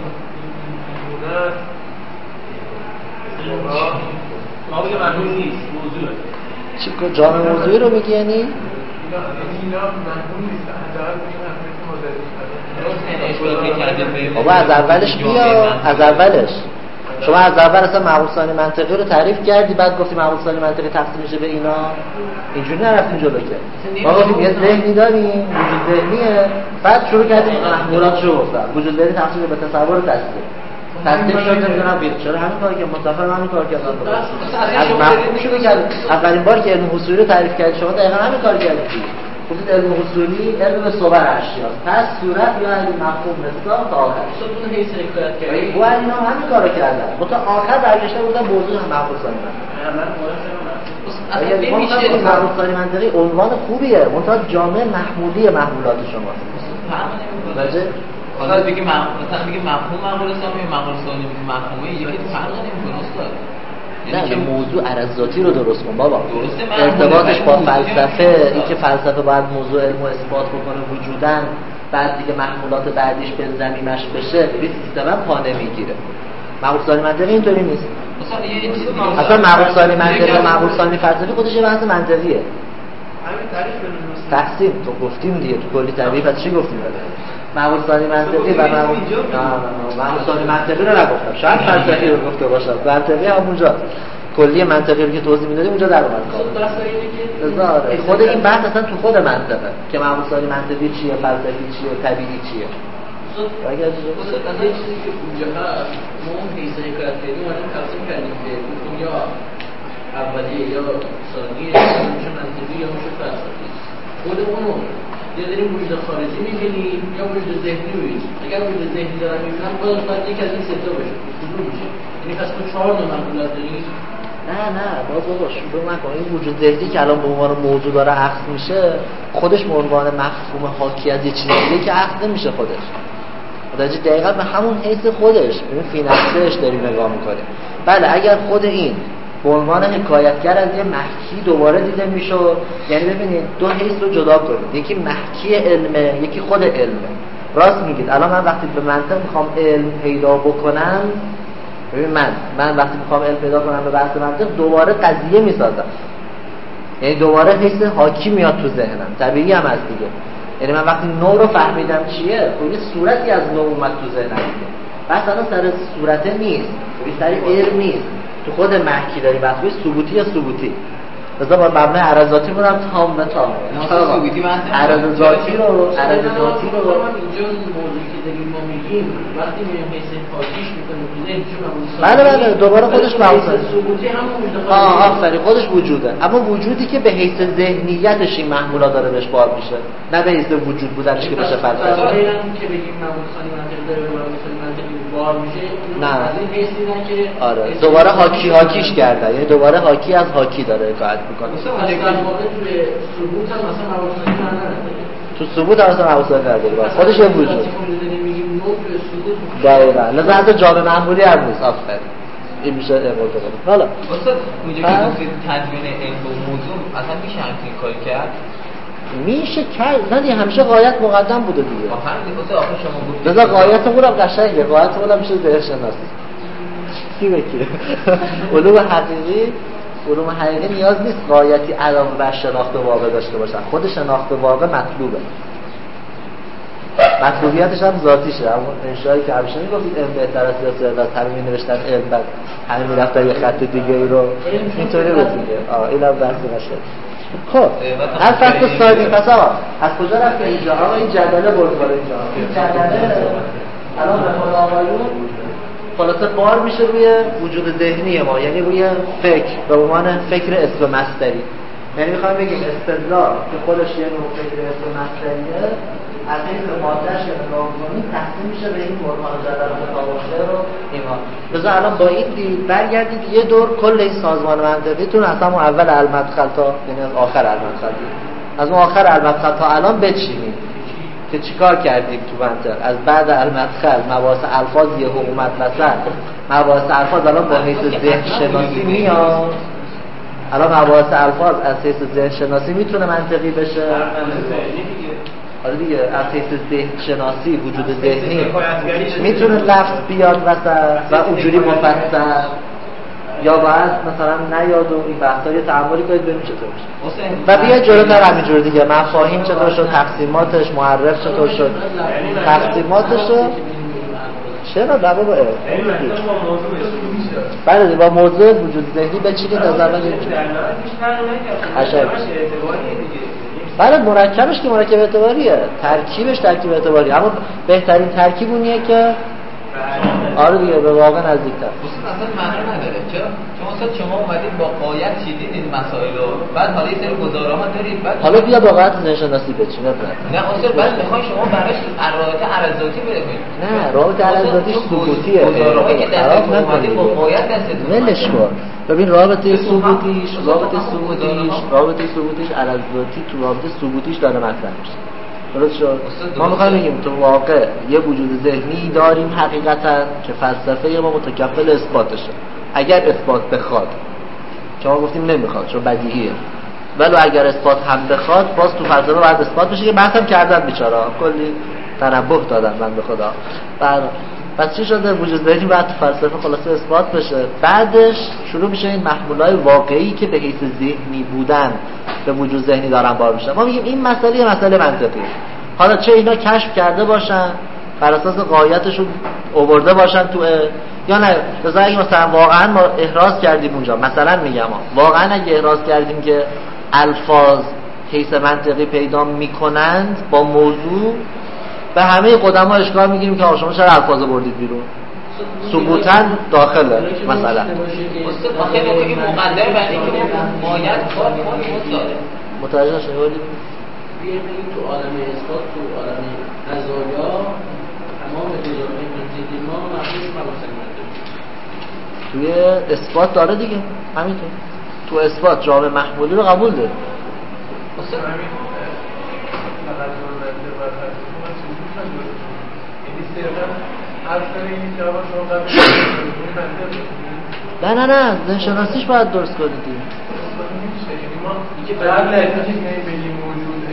ما بگه محمول نیست، موضوعه. چی که جامع موضوعی رو میگی یعنی؟ اینا اینا محمول نیست. حداقل این حرفی که ما داریم. بابا از اولش بیا، از اولش شما از اول اصلا معقول ثانی منطقی رو تعریف کردی، بعد گفتی معقول ثانی منطقی تقسیم میشه به اینا، اینجوری نرفتیم جلو که ما گفتیم یه ذهنی داریم، وجود ذهنیه، بعد شروع کردیم محمولات رو گفتم وجود ذهنی تقسیم به تصور تصدیق تصدیق شد نمیدونم بیاد چرا همین کاری که متفق همین کار کردن از مفهوم شروع کردیم. اولین بار که علم حصولی رو تعریف کردید شما دقیقاً همین کار کردید، گفتید علم حصولی علم به صور اشیا پس صورت یا علم مفهوم حساب تا آخر خودتون هیچ حکایت کردید و اینا همین کارو کردن متا آخر برگشته بودن موضوع معقول ثانی منطقی. اصلا معقول ثانی منطقی عنوان خوبیه متا جامعه محمولی محمولات شماست. راجع حالا بگی مثلا بگی مفهوم معقول ثانی معقول ثانی مفهومه یکی فرق نمیکنه استاد. نه موضوع عرضاتی رو درست کن بابا، ارتباطش با فلسفه، اینکه فلسفه باید موضوع علم و اثبات بکنه وجودن، بعد دیگه محمولات بعدیش به زمینش بشه، این سیستم پا نمیگیره. معقول ثانی منطقی اینطوری نیست. اصلا معقول ثانی منطقی و معقول ثانی فلسفی خودش یه بحث منطقیه. همین تعریف بنویسید. تقسیم تو گفتیم دیگه، تو کلی تعریف از چی گفتیم؟ معقول ثانی منطقی و معقول معقول ثانی منطقی رو نگفتم، شاید فلسفی رو گفته باشم، منطقی همونجا کلی منطقی رو که توضیح میدادیم اونجا در اومد کار. خود این بحث اصلا تو خود منطقه که معقول ثانی منطقی چیه، فلسفی چیه، طبیعی چیه. اگر از این چیزی که اونجا هست ما اون حیث حکایت کردیم اومدیم تقسیم کردیم که یا اولیه یا ثانیه یا میشه منطقی یا میشه فلسفی. خود اونو یا داریم وجود خارجی میبینیم یا وجود ذهنی میبینیم. اگر وجود ذهنی دارم میبینم باید باید یک از این سه تا باشه کدوم میشه، یعنی پس ما چهار تا معقولات داریم. نه نه باز بابا شروع نکن. این وجود ذهنی که الان به عنوان موضوع داره عقد میشه خودش به عنوان مفهوم حاکی از یه چیز دیگه که عقد نمیشه خودش. متوجه دقیقاً به همون حیث خودش این فی نفسش داریم نگاه میکنیم. بله اگر خود این به عنوان حکایتگر از یه محکی دوباره دیده میشه، یعنی ببینید دو حیث رو جدا کنید، یکی محکی علمه یکی خود علمه. راست میگید الان من وقتی به منطق میخوام علم پیدا بکنم، ببین من من وقتی میخوام علم پیدا کنم به بحث منطق دوباره قضیه میسازم، یعنی دوباره حیث حاکی میاد تو ذهنم، طبیعی هم هست دیگه. یعنی من وقتی نو رو فهمیدم چیه خب یه صورتی از نو اومد تو ذهنم دیگه، بس الان سر صورته نیست، سر علم نیست، تو خود محکی داری بحث بهش ثبوتی یا ثبوتی. مثلا با مبنای عرضاتی میرم تام به تام عرض ذاتی رو عرض ذاتی رو اینجا موضوعی که داریم ما میگیم وقتی میریم حیث حاکیش میکنیم تو ذهن چون بله بله دوباره خودش معقول ثبوتی همون وجود آه آفرین خودش وجوده، اما وجودی که به حیث ذهنیتش این محمولا داره بهش بار میشه، نه به حیث وجود بودنش که بشه فلسفه. ظاهرا که بگیم معقول ثانی منطقی داره و معقول ثانی منطقی بار میشه نه از این حیث دیدن که آره دوباره حاکی حاکیش کرده، یعنی دوباره حاکی از حاکی داره حکایت میکنه. تو ثبوت هم اصلا حوصله نداری باز خودش یه وجود دقیقا لذا حتی جامعه معمولی هم نیست. آفرین این میشه امروز کنیم. حالا استاد اونجا که گفتید تدوین علم و موضوع اصلا میشه همچین کاری کرد؟ میشه کرد، نه دیگه همیشه غایت مقدم بوده دیگه. آخر دیگه آخر شما گفتید لذا غایتمون هم قشنگه، غایتمون هم میشه ذهن شناسی کی بکیره علوم حقیقی علوم حقیقی نیاز نیست غایتی علاوه بر شناخت واقع داشته باشن، خود شناخت واقع مطلوبه، مطلوبیتش هم ذاتیشه. اما انشایی که همیشه میگفتید علم بهتر از سیاست از همه می نوشتن علم بعد همه می رفتن یه خط دیگه ای رو اینطوری بود دیگه. آه اینم بحث نشه. خب هر فصل سادی پس آقا از کجا رفت اینجا؟ آقا این جدله برد بالا اینجا، این جدله الان به خود آقایون خلاصه بار میشه روی وجود ذهنی ما، یعنی روی فکر به عنوان فکر اسم مصدری. یعنی میخوام بگیم استدلال که خودش یه نوع فکر اسم مصدریه از این مادهش که نگاه کنید تقسیم میشه به این برهان جدل و مطابقه رو اینا. لذا الان با این دید برگردید یه دور کل این سازمان منطقیتون از همون اول المدخل تا یعنی از آخر المدخل از اون آخر المدخل تا الان بچینید که چیکار کردیم تو منطق. از بعد المدخل مباحث الفاظ یه حکومت وسط، مباحث الفاظ الان با حیث ذهن شناسی میاد، الان مباحث الفاظ از حیث ذهن شناسی میتونه منطقی بشه. آره دیگه از حیث ذهن شناسی وجود ذهنی میتونه لفظ بیاد وسط و اونجوری مفصل، یا باید مثلا نیاد و این بحثا یه تعاملی کنید ببینیم چطور میشه و بیا جلوتر همینجور دیگه مفاهیم چطور شد، تقسیماتش، معرف چطور شد، تقسیماتش رو چرا بابا با یعنی مثلا با موضوع میشه بله با موضوع وجود ذهنی بچینید از اول در نهایت هیچ فرق نمیکنه عشق. اعتباریه دیگه بله مرکبش که مرکب اعتباریه، ترکیبش ترکیب اعتباریه، اما بهترین ترکیب اونیه که آره دیگه به واقع نزدیک‌تر. اصلا اصلا معنی نداره. چرا؟ چون اصلا شما اومدید با قایت چیدید این مسائل رو، بعد حالا یه سری گزاره‌ها دارید، بعد حالا بیا با قایت ذهن شناسی بچین. نه اصلا بعد میخواین شما براش رابطه عرضاتی بده کنید. نه رابطه عرضاتی ثبوتیه. گزاره‌هایی که دستتون اومدید با قایت دستتون ولش کن. ببین رابطه ثبوتیش، رابطه ثبوتیش، رابطه ثبوتیش عرضاتی تو رابطه ثبوتیش داره مطرح میشه. درست شد؟ ما میخوایم بگیم تو واقع یه وجود ذهنی داریم حقیقتا که فلسفه ما متکفل اثباتشه اگر اثبات بخواد. شما گفتیم نمیخواد چون بدیهیه، ولی اگر اثبات هم بخواد باز تو فلسفه باید اثبات بشه که بحثم کردن بیچاره کلی تنبه دادن من به خدا. بعد پس چی شده؟ وجود ذهنی بعد تو فلسفه خلاصه اثبات بشه، بعدش شروع میشه این محمولای واقعی که به حیث ذهنی بودن به وجود ذهنی دارن بار میشن. ما میگیم این مسئله یه مسئله منطقی، حالا چه اینا کشف کرده باشن بر اساس قایتشون آورده باشن تو یا نه، مثلا اگه مثلا واقعا ما احراز کردیم اونجا، مثلا میگم واقعا اگه احراز کردیم که الفاظ حیث منطقی پیدا میکنند با موضوع، به همه قدما اشکال میگیریم که شما چرا الفاظ بردید بیرون؟ ثبوتاً داخله مثلا استاد آخه ما میگیم مقدر بر اینکه باید کار کنیم داره متوجه شدید؟ بیایم تو عالم اثبات، تو عالم قضایا تمام قضاهای منطقی ما مبنی بر مبنی توی اثبات داره دیگه، همینطور تو اثبات جامع محمولی رو قبول داره. استاد همین فقط منطق و فلسفه ما چیزی نداره، یعنی صرفا حرف این که آقا شما قبل منطق نه نه نه ذهن شناسیش باید درست کنید دیگه. یعنی ما که بعد اینکه بگیم موجود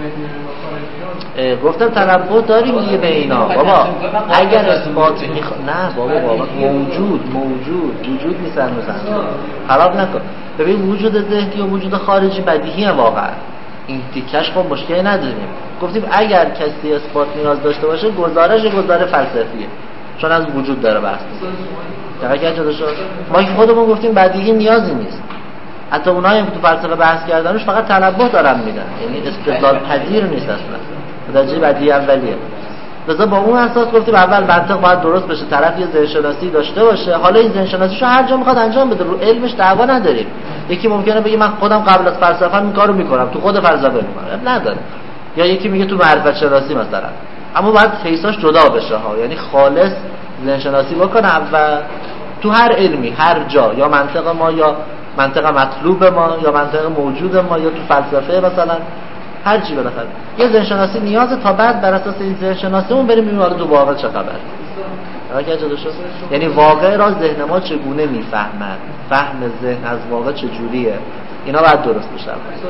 گفتم تنبه داریم دیگه به اینا بابا. اگر اثبات میخ... نه بابا بابا موجود موجود وجود نیست هنوز خراب نکن. ببین وجود ذهنی و وجود خارجی بدیهیه واقعا، این تیکش خب مشکلی نداریم. گفتیم اگر کسی اثبات نیاز داشته باشه گزارش گزاره فلسفیه، چون از وجود داره بحث می‌کنه. دقیقاً جدا شد. ما که خودمون گفتیم بدیهی نیازی نیست، حتی اونایی که تو فلسفه بحث کردنش فقط تنبه دارن میدن، یعنی استدلال پذیر نیست اصلا، درجه بدیهی اولیه. لذا با اون اساس گفتیم اول منطق باید درست بشه، طرف یه ذهن شناسی داشته باشه، حالا این ذهن شناسیشو هر جا میخواد انجام بده، رو علمش دعوا نداریم. یکی ممکنه بگه من خودم قبل از فلسفه این کارو میکنم، تو خود فلسفه میکنم نداره، یا یکی میگه تو معرفت شناسی مثلا، اما باید فیساش جدا بشه ها، یعنی خالص ذهن شناسی بکنه و تو هر علمی هر جا، یا منطق ما یا منطق مطلوب ما یا منطق موجود ما یا تو فلسفه مثلا هر چی بالاخره یه ذهن شناسی نیازه تا بعد بر اساس این ذهن شناسیمون بریم ببینیم حالا تو واقع چه خبره. درک جدا شد؟ یعنی واقع را ذهن ما چگونه میفهمد، فهم ذهن از واقع چجوریه، اینا باید درست بشه.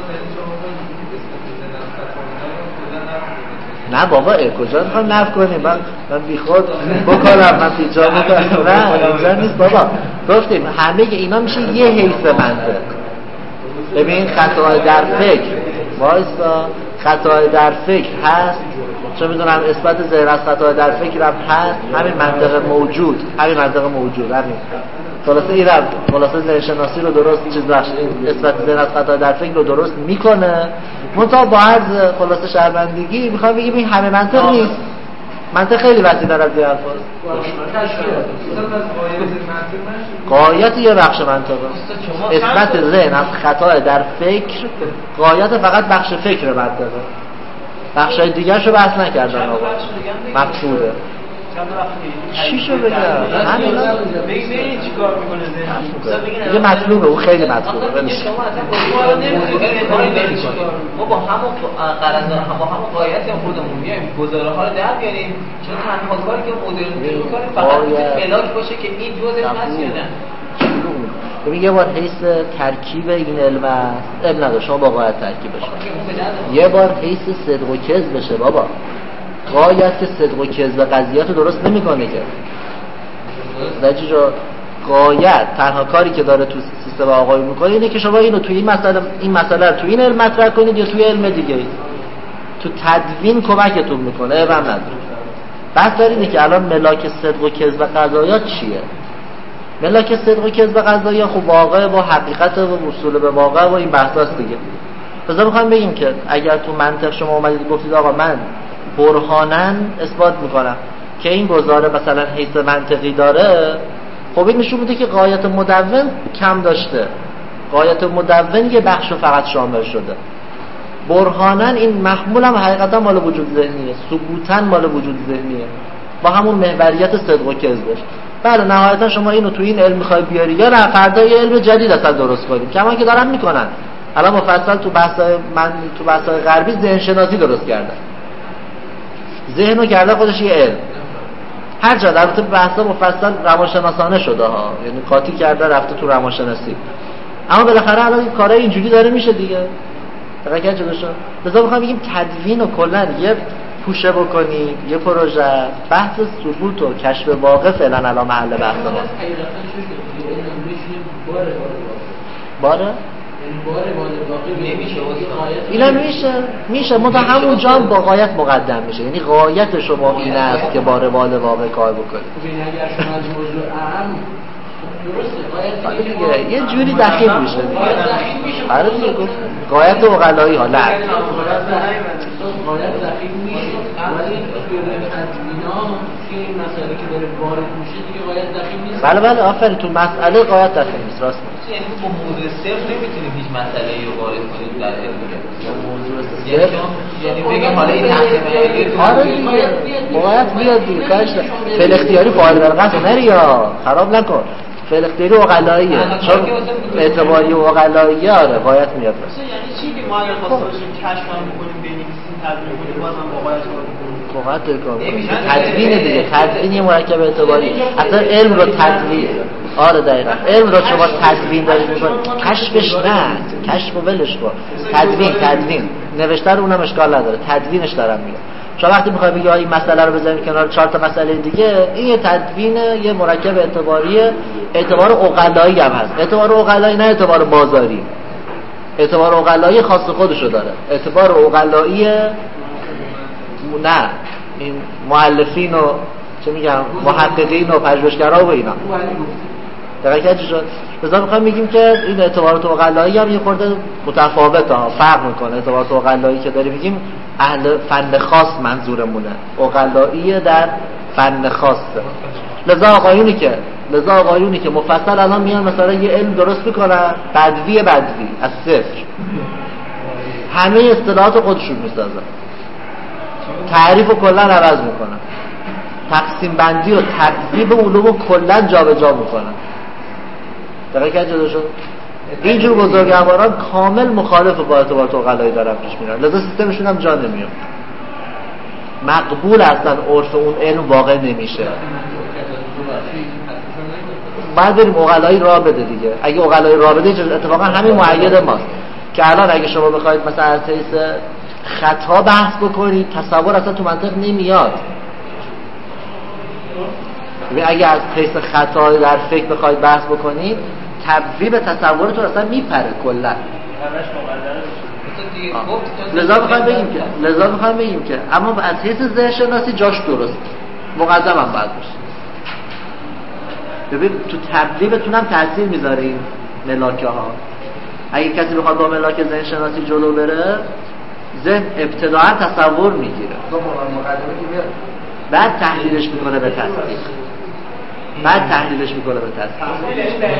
نه بابا کجا میخوام نفی کنیم؟ من من بیخود بکنم، من بیجا بکنم. نه اینجا نیست بابا. گفتیم همه اینا میشه یه حیث منطق. ببین خطای در فکر وایسا، خطای در فکر هست، چون میدونم اثبات ذهن از خطای در فکر هم هست، همین منطق موجود، همین منطق موجود همین خلاصه ایرم خلاصه ذهن شناسی رو درست چیز بخش اثبات ذهن از خطای در فکر رو درست میکنه. منتها با عرض خلاصه شرمندگی میخوام بگیم این همه منطق نیست، منطق خیلی وسیع داره از این الفاظ. قایت یه بخش منطقه، اثبات ذهن از خطای در فکر قایت فقط بخش فکر منطقه، بخشای دیگرشو بحث نکردن آقا، مقصوده چی شو بگم؟ همین بگید چی کار میکنه ذهن؟ یه مطلوبه، اون خیلی مطلوبه. شما اصلا ما با همون قرارداد با همون قایتی هم خودمون میایم گزاره ها رو در بیاریم، چون تنها کاری که مدرن میکنه فقط میتونه ملاک باشه که این جزء هست یا نه. ببین یه بار حیث ترکیب این علم است، علم نداره شما با قایت ترکیب بشه، یه بار حیث صدق و کذب بشه بابا. قایت که صدق و کذب قضیت رو درست نمیکنه که زجی رو قایت تنها کاری که داره تو سیستم آقای میکنه اینه که شما اینو توی این مسئله این مسئله رو توی این علم مطرح کنید یا توی علم دیگه، تو تدوین کمکتون میکنه، علم نداره. بحث داره اینه که الان ملاک صدق و کذب قضایا چیه؟ ملاک صدق و کذب قضایا خب واقع با حقیقت و وصول به واقع و این بحثاست دیگه. بذار میخوام بگیم که اگر تو منطق شما اومدید گفتید آقا من برهانن اثبات میکنم که این گزاره مثلا حیث منطقی داره، خب این نشون میده که غایت مدون کم داشته، غایت مدون یه بخش فقط شامل شده. برهانن این محمول هم حقیقتا مال وجود ذهنیه، ثبوتن مال وجود ذهنیه با همون محوریت صدق و کذبش. بله نهایتا شما اینو تو این علم میخوای بیاری یا نه فردا یه علم جدید اصلا درست کنیم، کما که دارن میکنن الان مفصل تو بحث من تو بحث‌های غربی ذهن شناسی درست کردن، ذهنو کرده خودش یه علم. هر جا در بحثا مفصل روانشناسانه شده ها، یعنی قاطی کرده رفته تو روانشناسی، اما بالاخره الان این کارا اینجوری داره میشه دیگه. دقیقاً جدا شد. لذا میخوام بگیم تدوین و کلا یه پوشه بکنیم یه پروژه بحث ثبوت و کشف واقع فعلا الان محل بحث ماست. باره اینا میشه میشه متا همون جا با غایت مقدم میشه، یعنی غایت شما این است که با روال واقع کار بکنید. اگر شما از موضوع اهم درسته دیگه یه جوری دخیل میشه دیگه. آره دیگه گفت غایت عقلایی ها نه غایت دخیل میشه ولی توی تدوینا که این مسئله که داره وارد میشه دیگه غایت دخیل نیست. بله بله آفرین، تو مسئله غایت دخیل نیست، راست میگی. یعنی با موضوع صفر نمیتونید هیچ مسئله‌ای رو وارد کنید در علم دیگه. موضوع صفر یعنی بگم حالا این تحقیق آره دیگه غایت میاد دیگه، کاش فعل اختیاری فاعل در قصد نری یا خراب نکن. فعل اختیاری عقلاییه چون اعتباری عقلاییه. آره غایت میاد. یعنی چی که ما اگه خواسته باشیم کشف هم بکنیم بنویسیم تدوین کنیم باز هم با غایت واقعا تدوین دیگه، تدوین یه مرکب اعتباری. اصلا علم رو تدوین، آره دقیقاً علم رو شما تدوین دارید میکنید، کشفش نه، کشف و ولش کن. تدوین تدوین نوشته رو اونم اشکال نداره، تدوینش دارم میگم. شما وقتی میخوای بگی این مسئله رو بذاریم کنار چهار تا مسئله دیگه، این یه تدوین یه مرکب اعتباریه. اعتبار عقلایی هم هست، اعتبار عقلایی نه اعتبار بازاری، اعتبار عقلایی خاص خودشو داره. اعتبار عقلایی نه این مؤلفین و چه میگم محققین و پژوهشگرا و اینا دقیقاً چی شد. مثلا میخوایم بگیم که این اعتبارات عقلایی هم یه خورده متفاوته ها، فرق میکنه. اعتبارات عقلایی که داریم میگیم اهل فن خاص منظورمونه، عقلایی در فن خاصه. لذا آقایونی که لذا آقایونی که مفصل الان میان مثلا یه علم درست میکنن بدوی بدوی از صفر، همه اصطلاحات خودشون میسازن، تعریف رو کلا عوض میکنن، تقسیم بندی و ترتیب علوم رو کلا جابجا میکنن. دقیقاً جدا شد. اینجور بزرگواران کامل مخالف با اعتبارات عقلایی دارن پیش میرن، لذا سیستمشون هم جا نمیاد، مقبول اصلا عرف اون علم واقع نمیشه. بعد بریم عقلایی راه بده دیگه. اگه عقلایی راه بده اتفاقا همین معید ماست که الان اگه شما بخواید مثلا از حیث خطا بحث بکنید تصور اصلا تو منطق نمیاد. ببین اگه از حیث خطا در فکر بخواید بحث بکنید تبویب تصورتون اصلا میپره کلا. لذا میخوایم بگیم که لذا میخوایم بگیم که اما از حیث ذهن شناسی جاش درست مقدم هم باید باشه. ببین تو تبلیغتون هم تاثیر میذاره این ملاکه ها. اگه کسی بخواد با ملاکه ذهن شناسی جلو بره، ذهن ابتداعا تصور میگیره، بعد تحلیلش میکنه به تصدیق، بعد تحلیلش میکنه به تصدیق.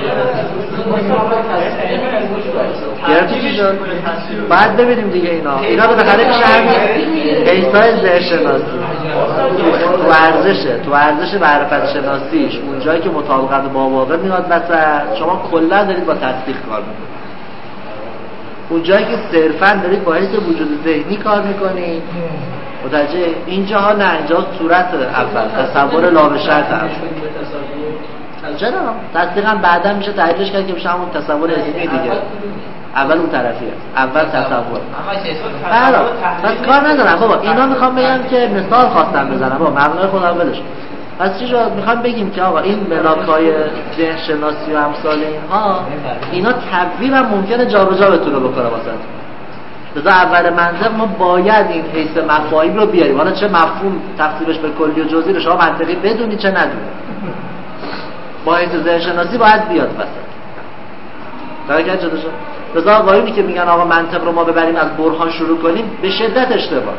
گرفتی چی شد؟ بعد ببینیم دیگه اینا اینا به بخاطر میشه همین حیثای ذهن شناسی تو ارزشه تو ارزش معرفت شناسیش اونجایی که مطابقت با واقع میاد وسط، شما کلا دارید با تصدیق کار میکنید. اونجایی که صرفا دارید با حیث وجود ذهنی کار میکنید متوجه اینجاها نه، اینجا صورت اول تصور لا به شرط اول. چرا؟ تصدیق هم بعدا میشه تحلیلش کرد که میشه همون تصور علمی دیگه. اول اون طرفی هست، اول تصور. بله پس کار ندارم بابا، اینا میخوام بگم که مثال خواستم بزنم بابا، مبنای خودم ولش. پس چی شد؟ میخوام بگیم که آقا این ملاکای ذهن شناسی و امثال اینها اینا تبویب هم ممکنه جابجا بتونه بکنه واسه. لذا اول منطق ما باید این حیث مفاهیم رو بیاریم. حالا چه مفهوم تقسیمش به کلی و جزئی رو شما منطقی بدونی چه ندونی، با حیث ذهن شناسی باید بیاد وسط. درک شده شد؟ لذا آقایونی که میگن آقا منطق رو ما ببریم از برهان شروع کنیم به شدت اشتباهه.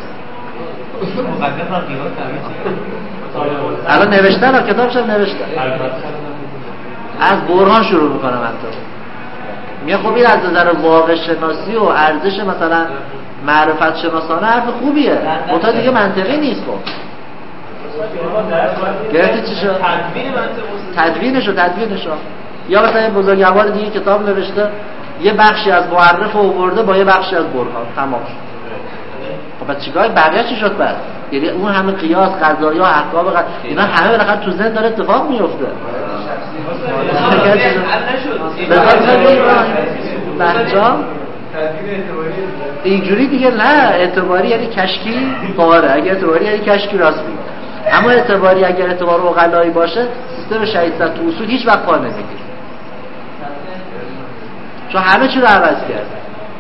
الان نوشتن ها کتابش هم نوشتن از برهان شروع میکنه منطق. میگه خب این از نظر واقع شناسی و ارزش مثلا معرفت شناسانه حرف خوبیه، منتها دیگه منطقی نیست. خب گرفتی چی شد؟ تدوینشو تدوینشو یا مثلا این بزرگوار دیگه کتاب نوشته یه بخشی از معرف آورده با یه بخشی از برهان، تمام شد. خب بعد چیکار بقیه چی شد بعد؟ یعنی اون همه قیاس قضایا احکام قضا اینا همه بالاخره تو ذهن داره اتفاق میفته. بچه‌ها اینجوری دیگه نه، اعتباری یعنی کشکی قاره، اگه اعتباری یعنی کشکی راست میگه. اما اعتباری اگر اعتبار عقلایی باشه سیستم شهید تو اصول هیچ وقت پا نمیگیره، چون همه چی رو عوض کرده.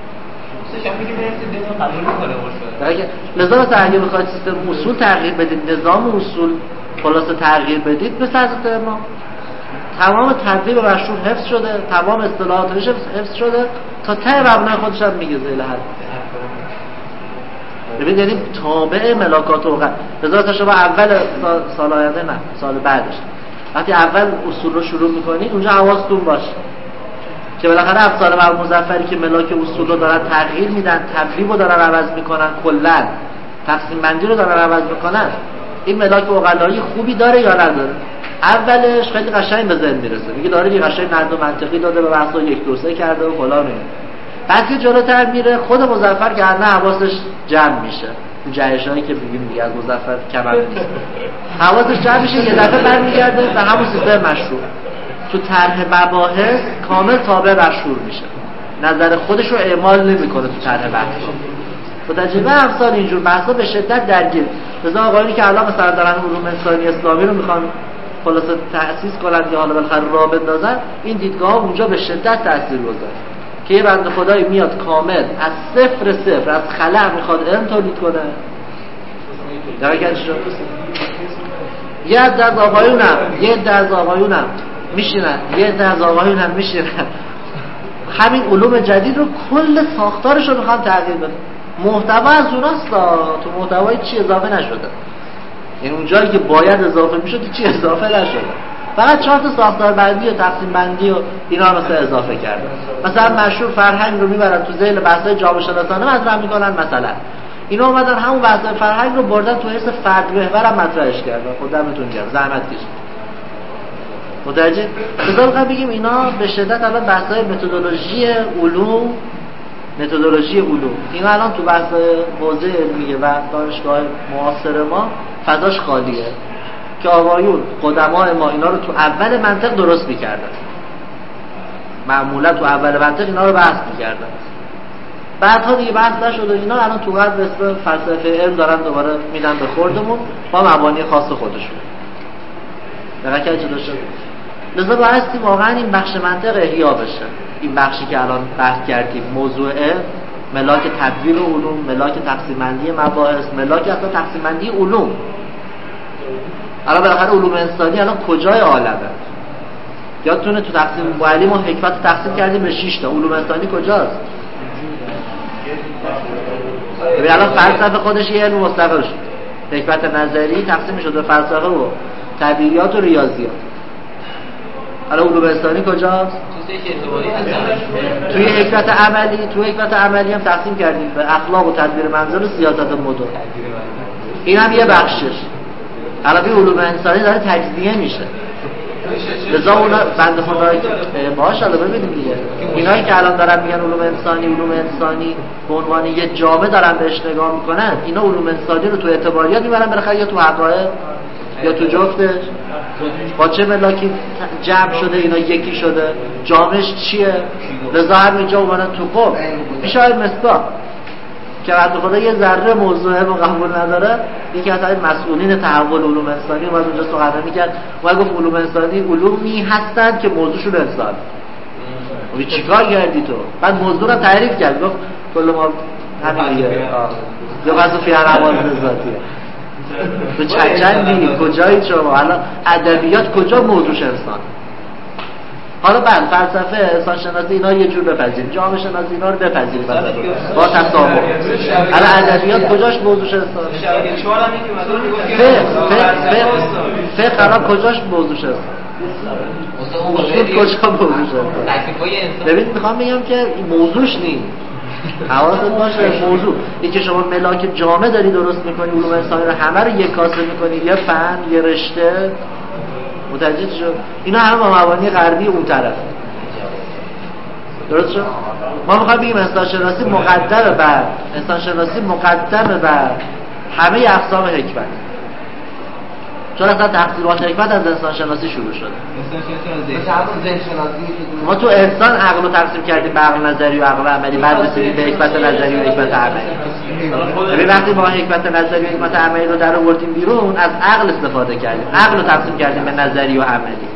لذا مثلا اگه بخواید سیستم اصول تغییر بدید، نظام اصول خلاصه تغییر بدید، مثل حضرت امام تمام تدبیر مشروع حفظ شده، تمام اصطلاحاتش حفظ شده، تا ته مبنای خودش هم میگه ذیل حد. ببینید یعنی تابع ملاکات و لذا شما اول سال آینده نه سال بعدش وقتی اول اصول رو شروع میکنید اونجا حواستون باشه که بالاخره افسار و مظفری که ملاک اصول رو دارن تغییر میدن، تبلیغ رو دارن عوض میکنن، کلا تقسیم بندی رو دارن عوض میکنن، این ملاک عقلایی خوبی داره یا نداره؟ اولش خیلی قشنگ به ذهن میرسه، میگه داره یه قشنگ نقد و منطقی داده به بحثا یک دو سه کرده و فلان. بعد که جلوتر میره خود مظفر که نه حواسش جمع میشه، اون جهشایی که میگیم دیگه از مظفر کمر نیست، حواسش جمع میشه، یه دفعه برمیگرده به همون سیستم مشروع، تو طرح مباحث کامل تابع مشهور میشه، نظر خودش رو اعمال نمیکنه تو طرح بحث. با تجربه امثال اینجور بحثا به شدت درگیر. مثلا آقایونی که الان مثلا دارن علوم انسانی اسلامی رو میخوان خلاصه تأسیس کنن یا حالا بالاخره راه بندازن، این دیدگاه ها اونجا به شدت تاثیر گذاره که یه بنده خدایی میاد کامل از صفر صفر از خلق میخواد علم تولید کنه. درکت شد؟ یه عده از آقایونم یه عده از آقایونم میشینن یه عده از آقایونم میشینن همین علوم جدید رو کل ساختارش رو میخوان تغییر بدن. محتوا از اوناست، تو محتوای چی اضافه نشده، این اون جایی که باید اضافه میشد چی اضافه نشده، فقط چهار تا ساختار بندی و تقسیم بندی و اینا رو مثلا اضافه کردن. مثلا مشهور فرهنگ رو میبرن تو ذیل بحث‌های جامعه شناسانه مطرح میکنن، مثلا اینا اومدن همون بحث‌های فرهنگ رو بردن تو حیث فرد محور هم مطرحش کردن. خودمتون گرم زحمت کشید متوجه. مثلا میخوام بگیم اینا به شدت الان بحث‌های متدولوژی علوم متدولوژی علوم اینا الان تو بحث حوزه علمیه و دانشگاه معاصر ما فضاش خالیه که آقایون قدمای ما اینا رو تو اول منطق درست می‌کردن، معمولا تو اول منطق اینا رو بحث می‌کردن، بعدها دیگه بحث نشد و اینا الان تو قد اسم فلسفه علم دارن دوباره میدن به خوردمون با مبانی خاص خودشون. درکت چه داشته؟ لذا بایستی واقعا این بخش منطق احیا بشه. این بخشی که الان بحث کردیم موضوع ملاک تدویر علوم، ملاک تقسیم بندی مباحث، ملاک اصلا تقسیم بندی علوم. الان بالاخره علوم انسانی الان کجای عالمه؟ یادتونه تو تقسیم معلم و حکمت تقسیم کردیم به شش تا، علوم انسانی کجاست؟ ببین الان فلسفه خودش یه علم مستقل شد، حکمت نظری تقسیم شده به فلسفه و طبیعیات و ریاضیات. الان علوم انسانی کجاست؟ توی حکمت عملی، توی حکمت عملی هم تقسیم کردیم به اخلاق و تدبیر منزل و سیاست مدن. این هم یه بخشش. الان این علوم انسانی داره تجزیه میشه. لذا اونا بنده خدایی که باهاش الان ببینیم دیگه، اینایی که الان دارن میگن علوم انسانی علوم انسانی به عنوان یه جامعه دارن بهش نگاه میکنن، اینا علوم انسانی رو تو اعتباریات میبرن بالاخره یا تو حقایق یا تو جفتش. با چه ملاکی جمع شده اینا یکی شده، جامعش چیه؟ لذا همینجا اومدن تو قم میشه های مصباح که بنده خدا یه ذره موضوعه رو قبول نداره، یکی از این مسئولین تحول علوم انسانی اومد اونجا سخنرانی میکرد و گفت علوم انسانی علومی هستند که موضوعشون انسان. ولی چیکار کردی تو؟ بعد موضوع رو تعریف کرد، گفت کل ما همین دیگه یا قضا فی اعمال ذاتیه تو چند چندی کجایی شما الان ادبیات کجا موضوعش انسان حالا بعد فلسفه انسان شناسی اینا یه جور بپذیریم جامعه شناسی اینا رو بپذیریم با تسامح الان ادبیات کجاش موضوعش انسان فقه فقه کجاش موضوعش انسان کجا موضوعش انسان ببین میخوام بگم که موضوعش نیست حواست باشه موضوع این که شما ملاک جامعه داری درست میکنی علوم انسانی رو همه رو یک کاسه میکنی یه فن یه رشته متوجه شد اینا همه با مبانی غربی اون طرف درست شد ما میخوایم بگیم انسان شناسی مقدم بر انسان شناسی مقدم بر همه اقسام حکمت چون اصلا تحصیلات حکمت از انسان شناسی شروع شده ما تو انسان عقل رو تقسیم کردیم به عقل نظری و عقل عملی بعد رسیدیم به حکمت نظری و حکمت عملی ببین وقتی ما حکمت نظری و حکمت عملی رو در آوردیم بیرون از عقل استفاده کردیم عقل رو تقسیم کردیم به نظری و عملی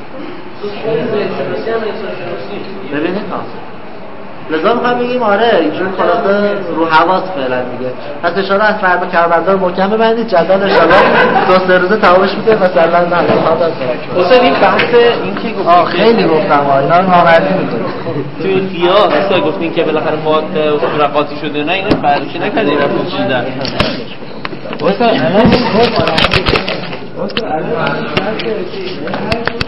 ببینید ها لذا میخوام بگیم آره اینجور خلاصه رو حواس فعلا میگه پس اشاره از فردا کاربردار محکم ببندید جدول اشاره دو سه روزه تمامش میده مثلا نه حسین این بحث این که گفتم خیلی گفتم اینا رو ناقصی میکنه تو این قیاس اصلا گفتین که بالاخره مواد رقاصی شده نه اینو فرضی نکردیم رفت چیزا واسه الان